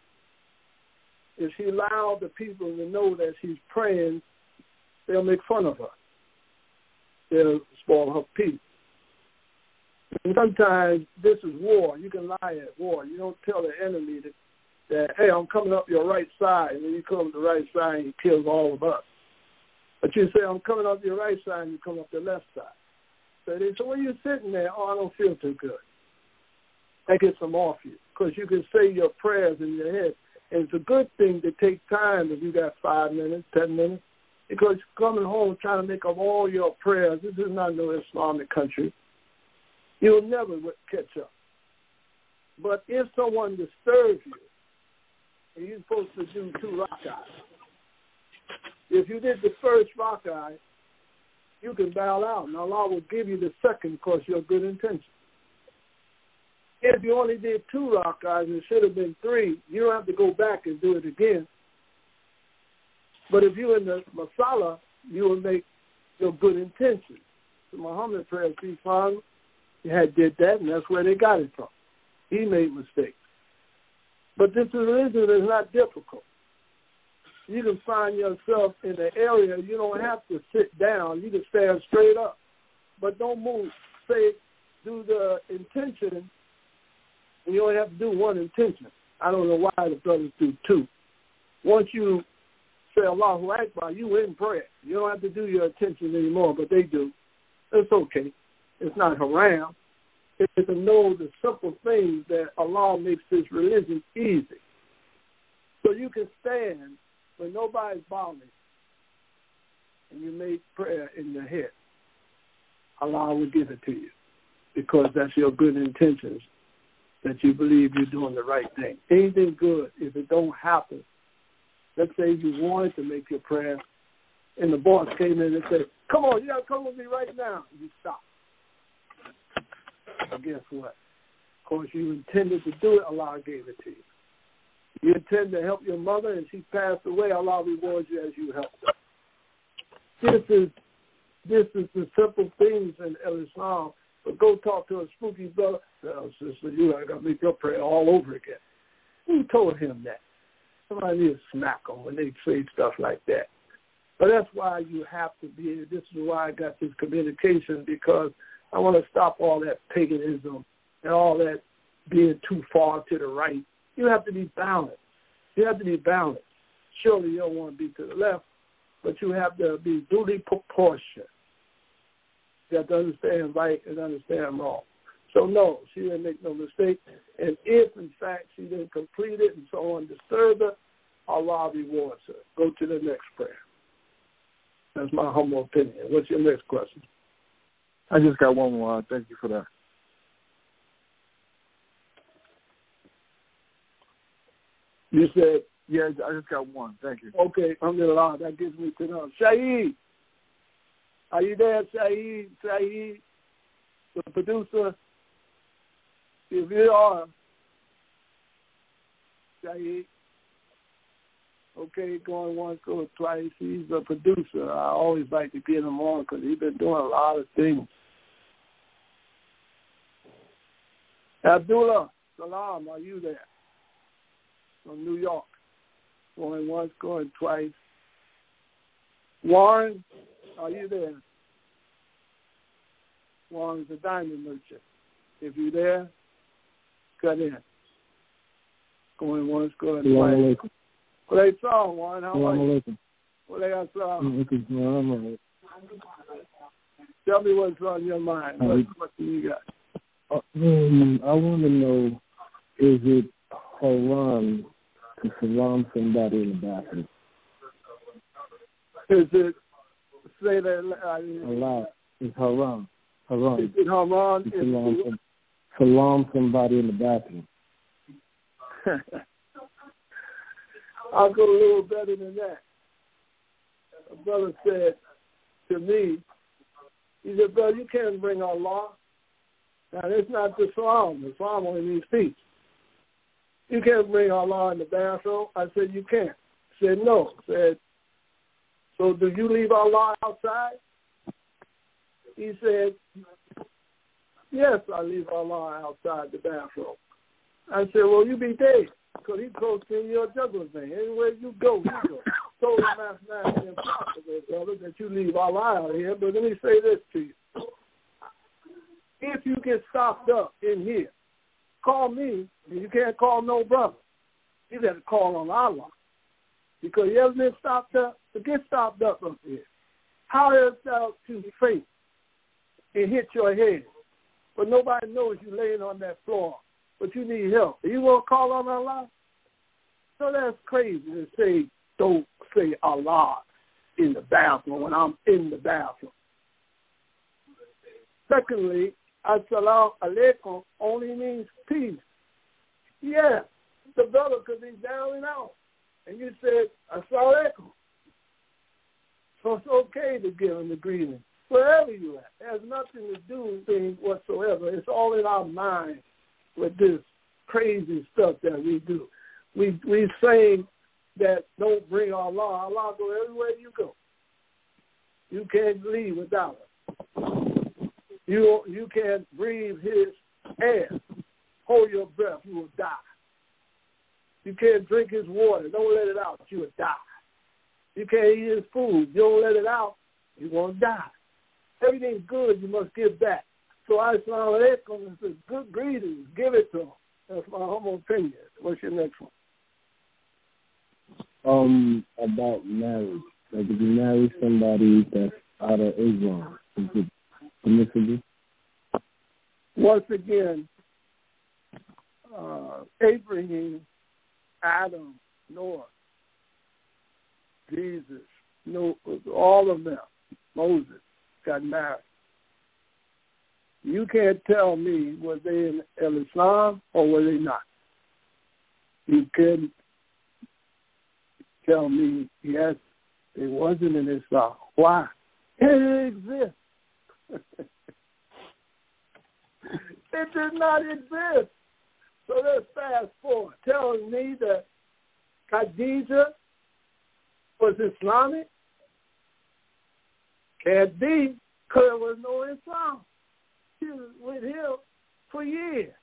if she allowed the people to know that she's praying, they'll make fun of her. They'll spoil her peace. And sometimes this is war. You can lie at war. You don't tell the enemy that, that, hey, I'm coming up your right side, and then you come up the right side and you kill all of us. But you say, I'm coming up your right side, and you come up the left side. So they say, well, you're sitting there, oh, I don't feel too good. That gets them off you, because you can say your prayers in your head. And it's a good thing to take time if you got five minutes, ten minutes, because coming home trying to make up all your prayers, this is not no Islamic country. You'll never catch up. But if someone disturbs you, and you're supposed to do two rak'ahs, if you did the first rak'ah, you can bow out, and Allah will give you the second because you're good intention. If you only did two rak'ahs and it should have been three, you don't have to go back and do it again. But if you're in the masala, you will make your good intention. The Muhammad prayer, see, Father, he had did that, and that's where they got it from. He made mistakes. But this religion is not difficult. You can find yourself in an area, you don't have to sit down. You can stand straight up. But don't move. Say, do the intention, and you only have to do one intention. I don't know why the brothers do two. Once you say Allahu Akbar, you in prayer. You don't have to do your intention anymore, but they do. It's okay. It's not haram. It's to know the simple things that Allah makes this religion easy. So you can stand when nobody's bothering you, and you make prayer in your head. Allah will give it to you because that's your good intentions, that you believe you're doing the right thing. Anything good, if it don't happen, let's say you wanted to make your prayer and the boss came in and said, come on, you got to come with me right now. You stop. But guess what? Of course, you intended to do it, Allah gave it to you. You intend to help your mother, and she passed away, Allah rewards you as you helped her. This is, this is the simple things in Islam. But go talk to a spooky brother. Oh, sister, you got to make your prayer all over again. Who told him that? Somebody needs to smack them when they say stuff like that. But that's why you have to be, this is why I got this communication, because I want to stop all that paganism and all that being too far to the right. You have to be balanced. You have to be balanced. Surely you don't want to be to the left, but you have to be duly proportioned. You have to understand right and understand wrong. So, no, she didn't make no mistake. And if, in fact, she didn't complete it and so on, disturb her, Allah rewards her. Go to the next prayer. That's my humble opinion. What's your next question? I just got one more. Thank you for that. You said? Yeah, I just got one. Thank you. Okay, alhamdulillah. That gives me to know. Shaheed, are you there, Shaheed? Shaheed, the producer? If you are, Shaheed, okay, going once, go twice. He's a producer. I always like to get him on because he's been doing a lot of things. Abdullah, salam, are you there? From New York. Going once, going twice. Warren, are you there? Warren's a diamond merchant. If you're there, cut in. Going once, going twice. Well, they saw Warren. How are you? Well, they got saw. Tell me what's on your mind. What, what do you got? Uh, um, I want to know, is it haram to salam somebody in the bathroom? Is it, say that, I mean, Allah, it's haram. Haram. Is it haram? To salam, some, salam somebody in the bathroom. I'll go a little better than that. A brother said to me, he said, brother, you can't bring Allah. Now, it's not the salam. The salam only means peace. You can't bring Allah in the bathroom. I said, you can't. He said, no. I said, so do you leave Allah outside? He said, yes, I leave Allah outside the bathroom. I said, well, you be dead, because he's close to your juggler thing. Anywhere you go, you go. Totally mathematically impossible, brother, that you leave Allah out here. But let me say this to you. If you get stopped up in here, call me, and you can't call no brother. You got to call on Allah. Because you ever been stopped up? So get stopped up up here. How is that to faint and hit your head? But nobody knows you laying on that floor, but you need help. You want to call on Allah? So that's crazy to say, don't say Allah in the bathroom when I'm in the bathroom. Secondly, Assalamu alaikum only means peace. Yeah, the brother could be down and out. And you said, Assalamu alaikum. So it's okay to give him the greeting, wherever you at. It has nothing to do with things whatsoever. It's all in our mind with this crazy stuff that we do. We we saying that don't bring Allah. Allah go everywhere you go. You can't leave without him. You you can't breathe his air. Hold your breath, you will die. You can't drink his water. Don't let it out. You will die. You can't eat his food. You don't let it out. You're going to die. Everything good you must give back. So Assalamu alaikum is a good greeting. Give it to him. That's my humble opinion. What's your next one? Um, about marriage. Like if you marry somebody that's out of Islam, is it permissible? Once again, uh, Abraham, Adam, Noah, Jesus, Noah, all of them, Moses, got married. You can't tell me were they in Islam or were they not. You can tell me yes, It wasn't in Islam. Why? It exists. It did not exist. So let's fast forward. Telling me that Khadijah was Islamic? Can't be, because there was no Islam. She was with him for years.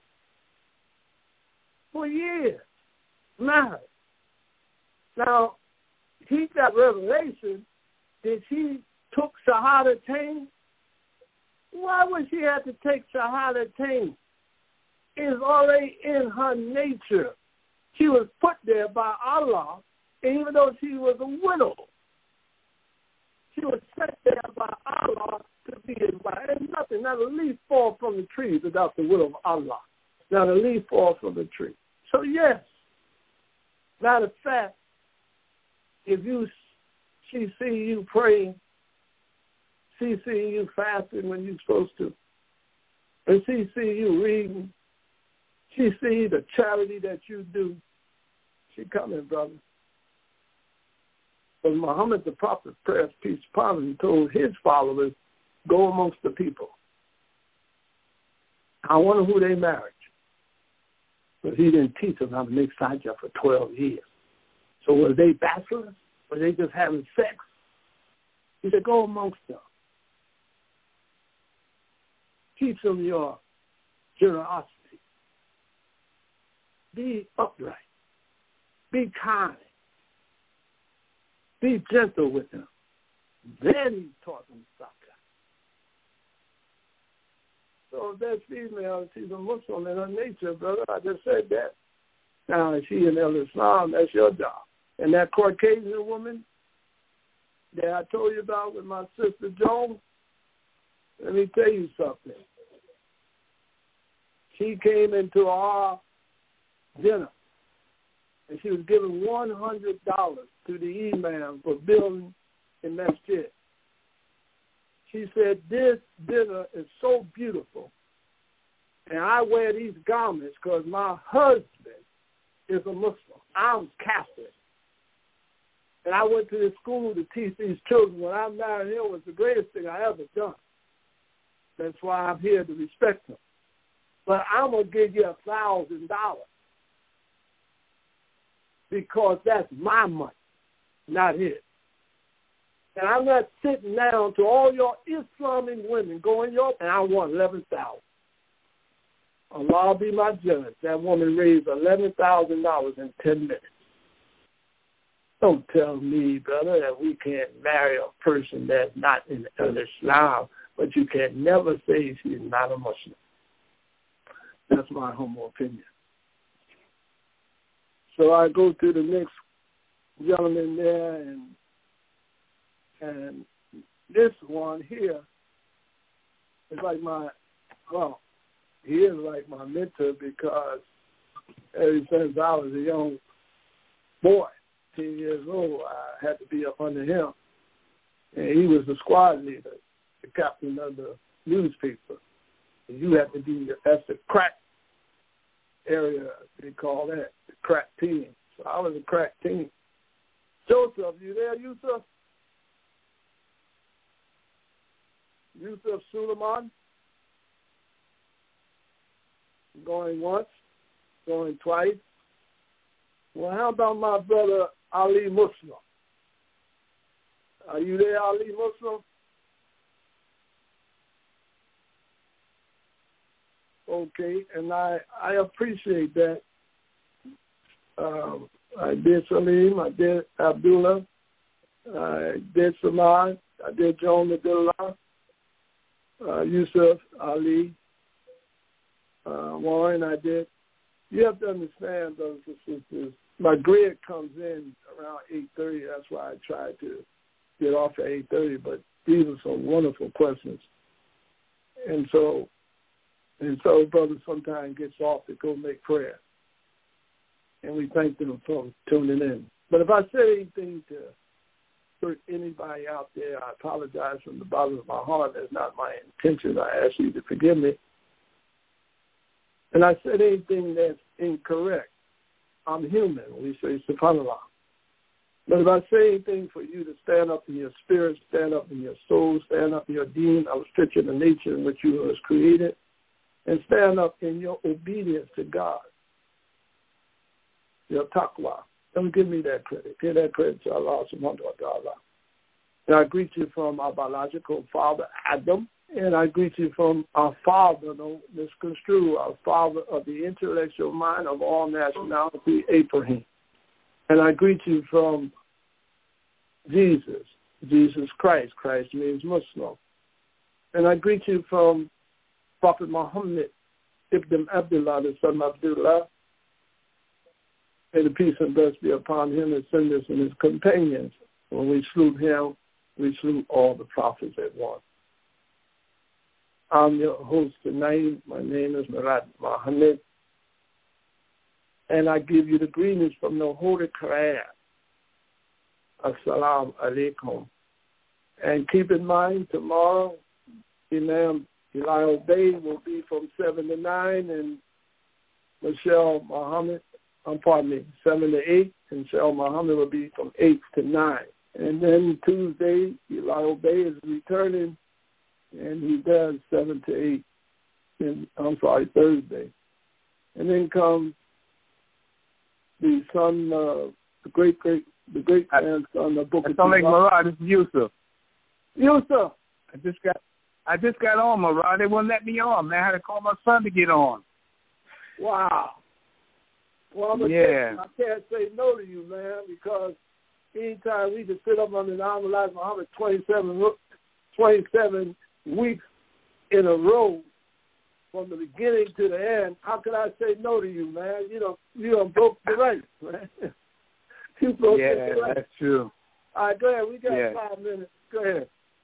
For years. Married. Now, he got revelation that she took Shahadatain. Why would she have to take Shahadatain? It's already in her nature. She was put there by Allah, and even though she was a widow, she was set there by Allah to be his wife. And nothing, not a leaf fall from the tree without the will of Allah. Not a leaf fall from the tree. So yes, matter of fact, if you she see you praying, she see you fasting when you're supposed to, and she see you reading, she see the charity that you do, she coming, brother. But Muhammad the Prophet, prayer, peace upon him, told his followers, go amongst the people. I wonder who they married. But he didn't teach them how to make sajda for twelve years. So were they bachelors? Were they just having sex? He said, go amongst them. Teach them your generosity. Be upright. Be kind. Be gentle with them. Then he taught them zakah. So if that female, she's a Muslim in her nature, brother, I just said that. Now, if she in Islam, that's your job. And that Caucasian woman that I told you about with my sister Joan, let me tell you something. She came into our dinner, and she was giving one hundred dollars to the imam for building in masjid. She said, this dinner is so beautiful, and I wear these garments because my husband is a Muslim. I'm Catholic. And I went to this school to teach these children. When I married him, it was the greatest thing I ever done. That's why I'm here to respect him. But I'm going to give you a thousand dollars because that's my money, not his. And I'm not sitting down to all your Islamic women going, your, and I want eleven thousand dollars. Allah be my judge. That woman raised eleven thousand dollars in ten minutes. Don't tell me, brother, that we can't marry a person that's not in Islam, but you can never say she's not a Muslim. That's my humble opinion. So I go to the next gentleman there, and and this one here is like my, well, he is like my mentor because ever since I was a young boy, ten years old, I had to be up under him. And he was the squad leader, the captain of the newspaper. And you had to be, that's the crack area, they call that, the crack team. So I was a crack team. Joseph, you there, Yusuf? Yusuf Suleiman? Going once, going twice. Well, how about my brother Ali Muslim? Are you there, Ali Muslim? Okay, and I, I appreciate that. Um, I did Salim, I did Abdullah, I did Samad, I did Joan Abdullah, uh, Yusuf, Ali, uh, Warren, I did. You have to understand, brothers and sisters, my grid comes in around eight thirty. That's why I try to get off at eight thirty. But these are some wonderful questions. And so, and so brothers sometimes gets off to go make prayer. And we thank them for tuning in. But if I say anything to hurt anybody out there, I apologize from the bottom of my heart. That's not my intention. I ask you to forgive me. And I said anything that's incorrect. I'm human. We say subhanallah. But if I say anything for you to stand up in your spirit, stand up in your soul, stand up in your deed, I will stretch in the nature in which you was created, and stand up in your obedience to God, your taqwa. Don't give me that credit. Give that credit to Allah subhanahu wa ta'ala. And I greet you from our biological father, Adam, and I greet you from our father, don't misconstrue, our father of the intellectual mind of all nationality, Abraham. And I greet you from Jesus, Jesus Christ. Christ means Muslim. And I greet you from Prophet Muhammad, Ibn Abdullah, the son of Abdullah. May the peace and blessing be upon him, his senders, and his companions. When we salute him, we salute all the prophets at once. I'm your host tonight. My name is Murad Muhammad. And I give you the greetings from the Holy Quran. Assalamu alaikum. And keep in mind, tomorrow, Imam Eli Obey will be from seven to nine, and Michelle Muhammad, um, pardon me, seven to eight, and Michelle Muhammad will be from eight to nine. And then Tuesday, Eli Obey is returning, and he does seven to eight. And, I'm sorry, Thursday. And then comes the son, uh, the great, great, the great grandson of Booker T. Like Marad, this is Yusuf. Yusuf. I just got, I just got on, Marad. They wouldn't let me on, man. I had to call my son to get on. Wow. Well, I'm yeah. I can't say no to you, man, because anytime we can sit up on the Imam Elijah Muhammad twenty-seven, twenty-seven weeks in a row, from the beginning to the end, how can I say no to you, man? You know, you done broke the race, man. you broke yeah, the race. That's true. All right, go ahead. We got yeah. five minutes. Go ahead.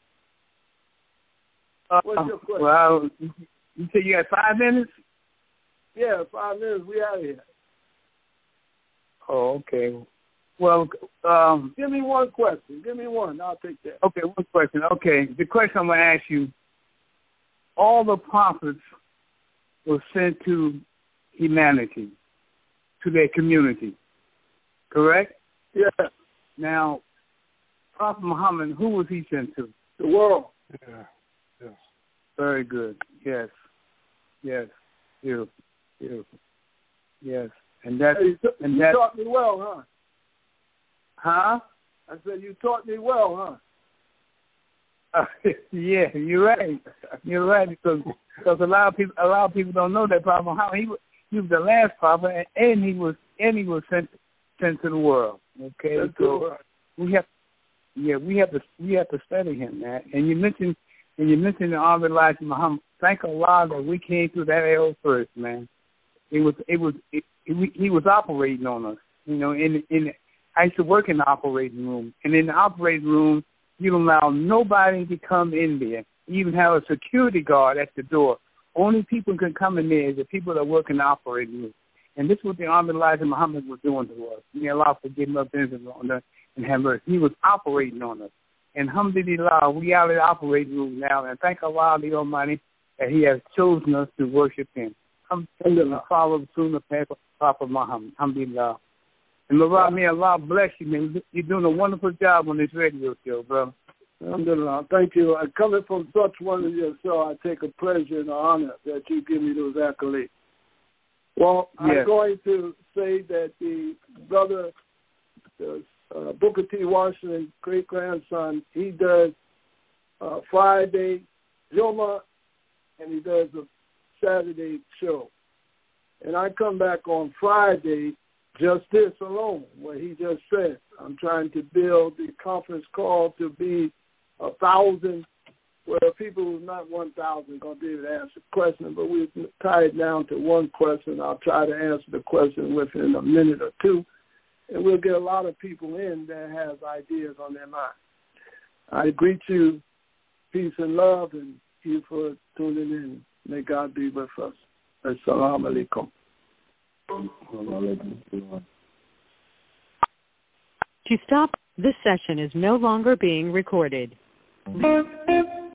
Uh, What's your question? Well, you said you got five minutes? Yeah, five minutes. We out of here. Oh, okay. Well, um, give me one question. Give me one. I'll take that. Okay, one question. Okay, the question I'm going to ask you, all the prophets were sent to humanity, to their community, correct? Yeah. Now, Prophet Muhammad, who was he sent to? The world. Yeah. Yes. Very good. Yes. Yes. Beautiful. Beautiful. Yes. And that. Hey, you, and you that, taught me well, huh? Huh? I said you taught me well, huh? Uh, yeah, you're right. You're right because because a lot of people a lot of people don't know that Prophet Muhammad. He was he was the last prophet, and, and he was and he was sent sent to the world. Okay, That's so right. we have yeah we have to we have to study him, man. And you mentioned and you mentioned the Honorable Elijah Muhammad. Thank Allah that we came through that era first, man. It was it was it, it, he was operating on us, you know. In in I used to work in the operating room, and in the operating room, you don't allow nobody to come in there. You even have a security guard at the door. Only people can come in there is the people that work in the operating room. And this is what the Honorable Elijah Muhammad was doing to us. May Allah forgive him of sins and have mercy. He was operating on us. And alhamdulillah, we are in the operating room now, and thank Allah the Almighty that He has chosen us to worship Him. Alhamdulillah, follow the sunnah path of Prophet Muhammad. Alhamdulillah. And Lord, may Allah bless you, man. You're doing a wonderful job on this radio show, brother. Alhamdulillah. Thank you. I coming from such one of your show, I take a pleasure and an honor that you give me those accolades. Well, yes. I'm going to say that the brother, the, uh, Booker T. Washington, great-grandson, he does uh, Friday, Juma, and he does a Saturday show. And I come back on Friday, just this alone, what he just said. I'm trying to build the conference call to be a thousand, where people who's not one thousand going to be able to answer the question, but we've tied it down to one question. I'll try to answer the question within a minute or two, and we'll get a lot of people in that have ideas on their mind. I greet you, peace and love, and you for tuning in. May God be with us. Assalamu alaikum. To stop, this session is no longer being recorded.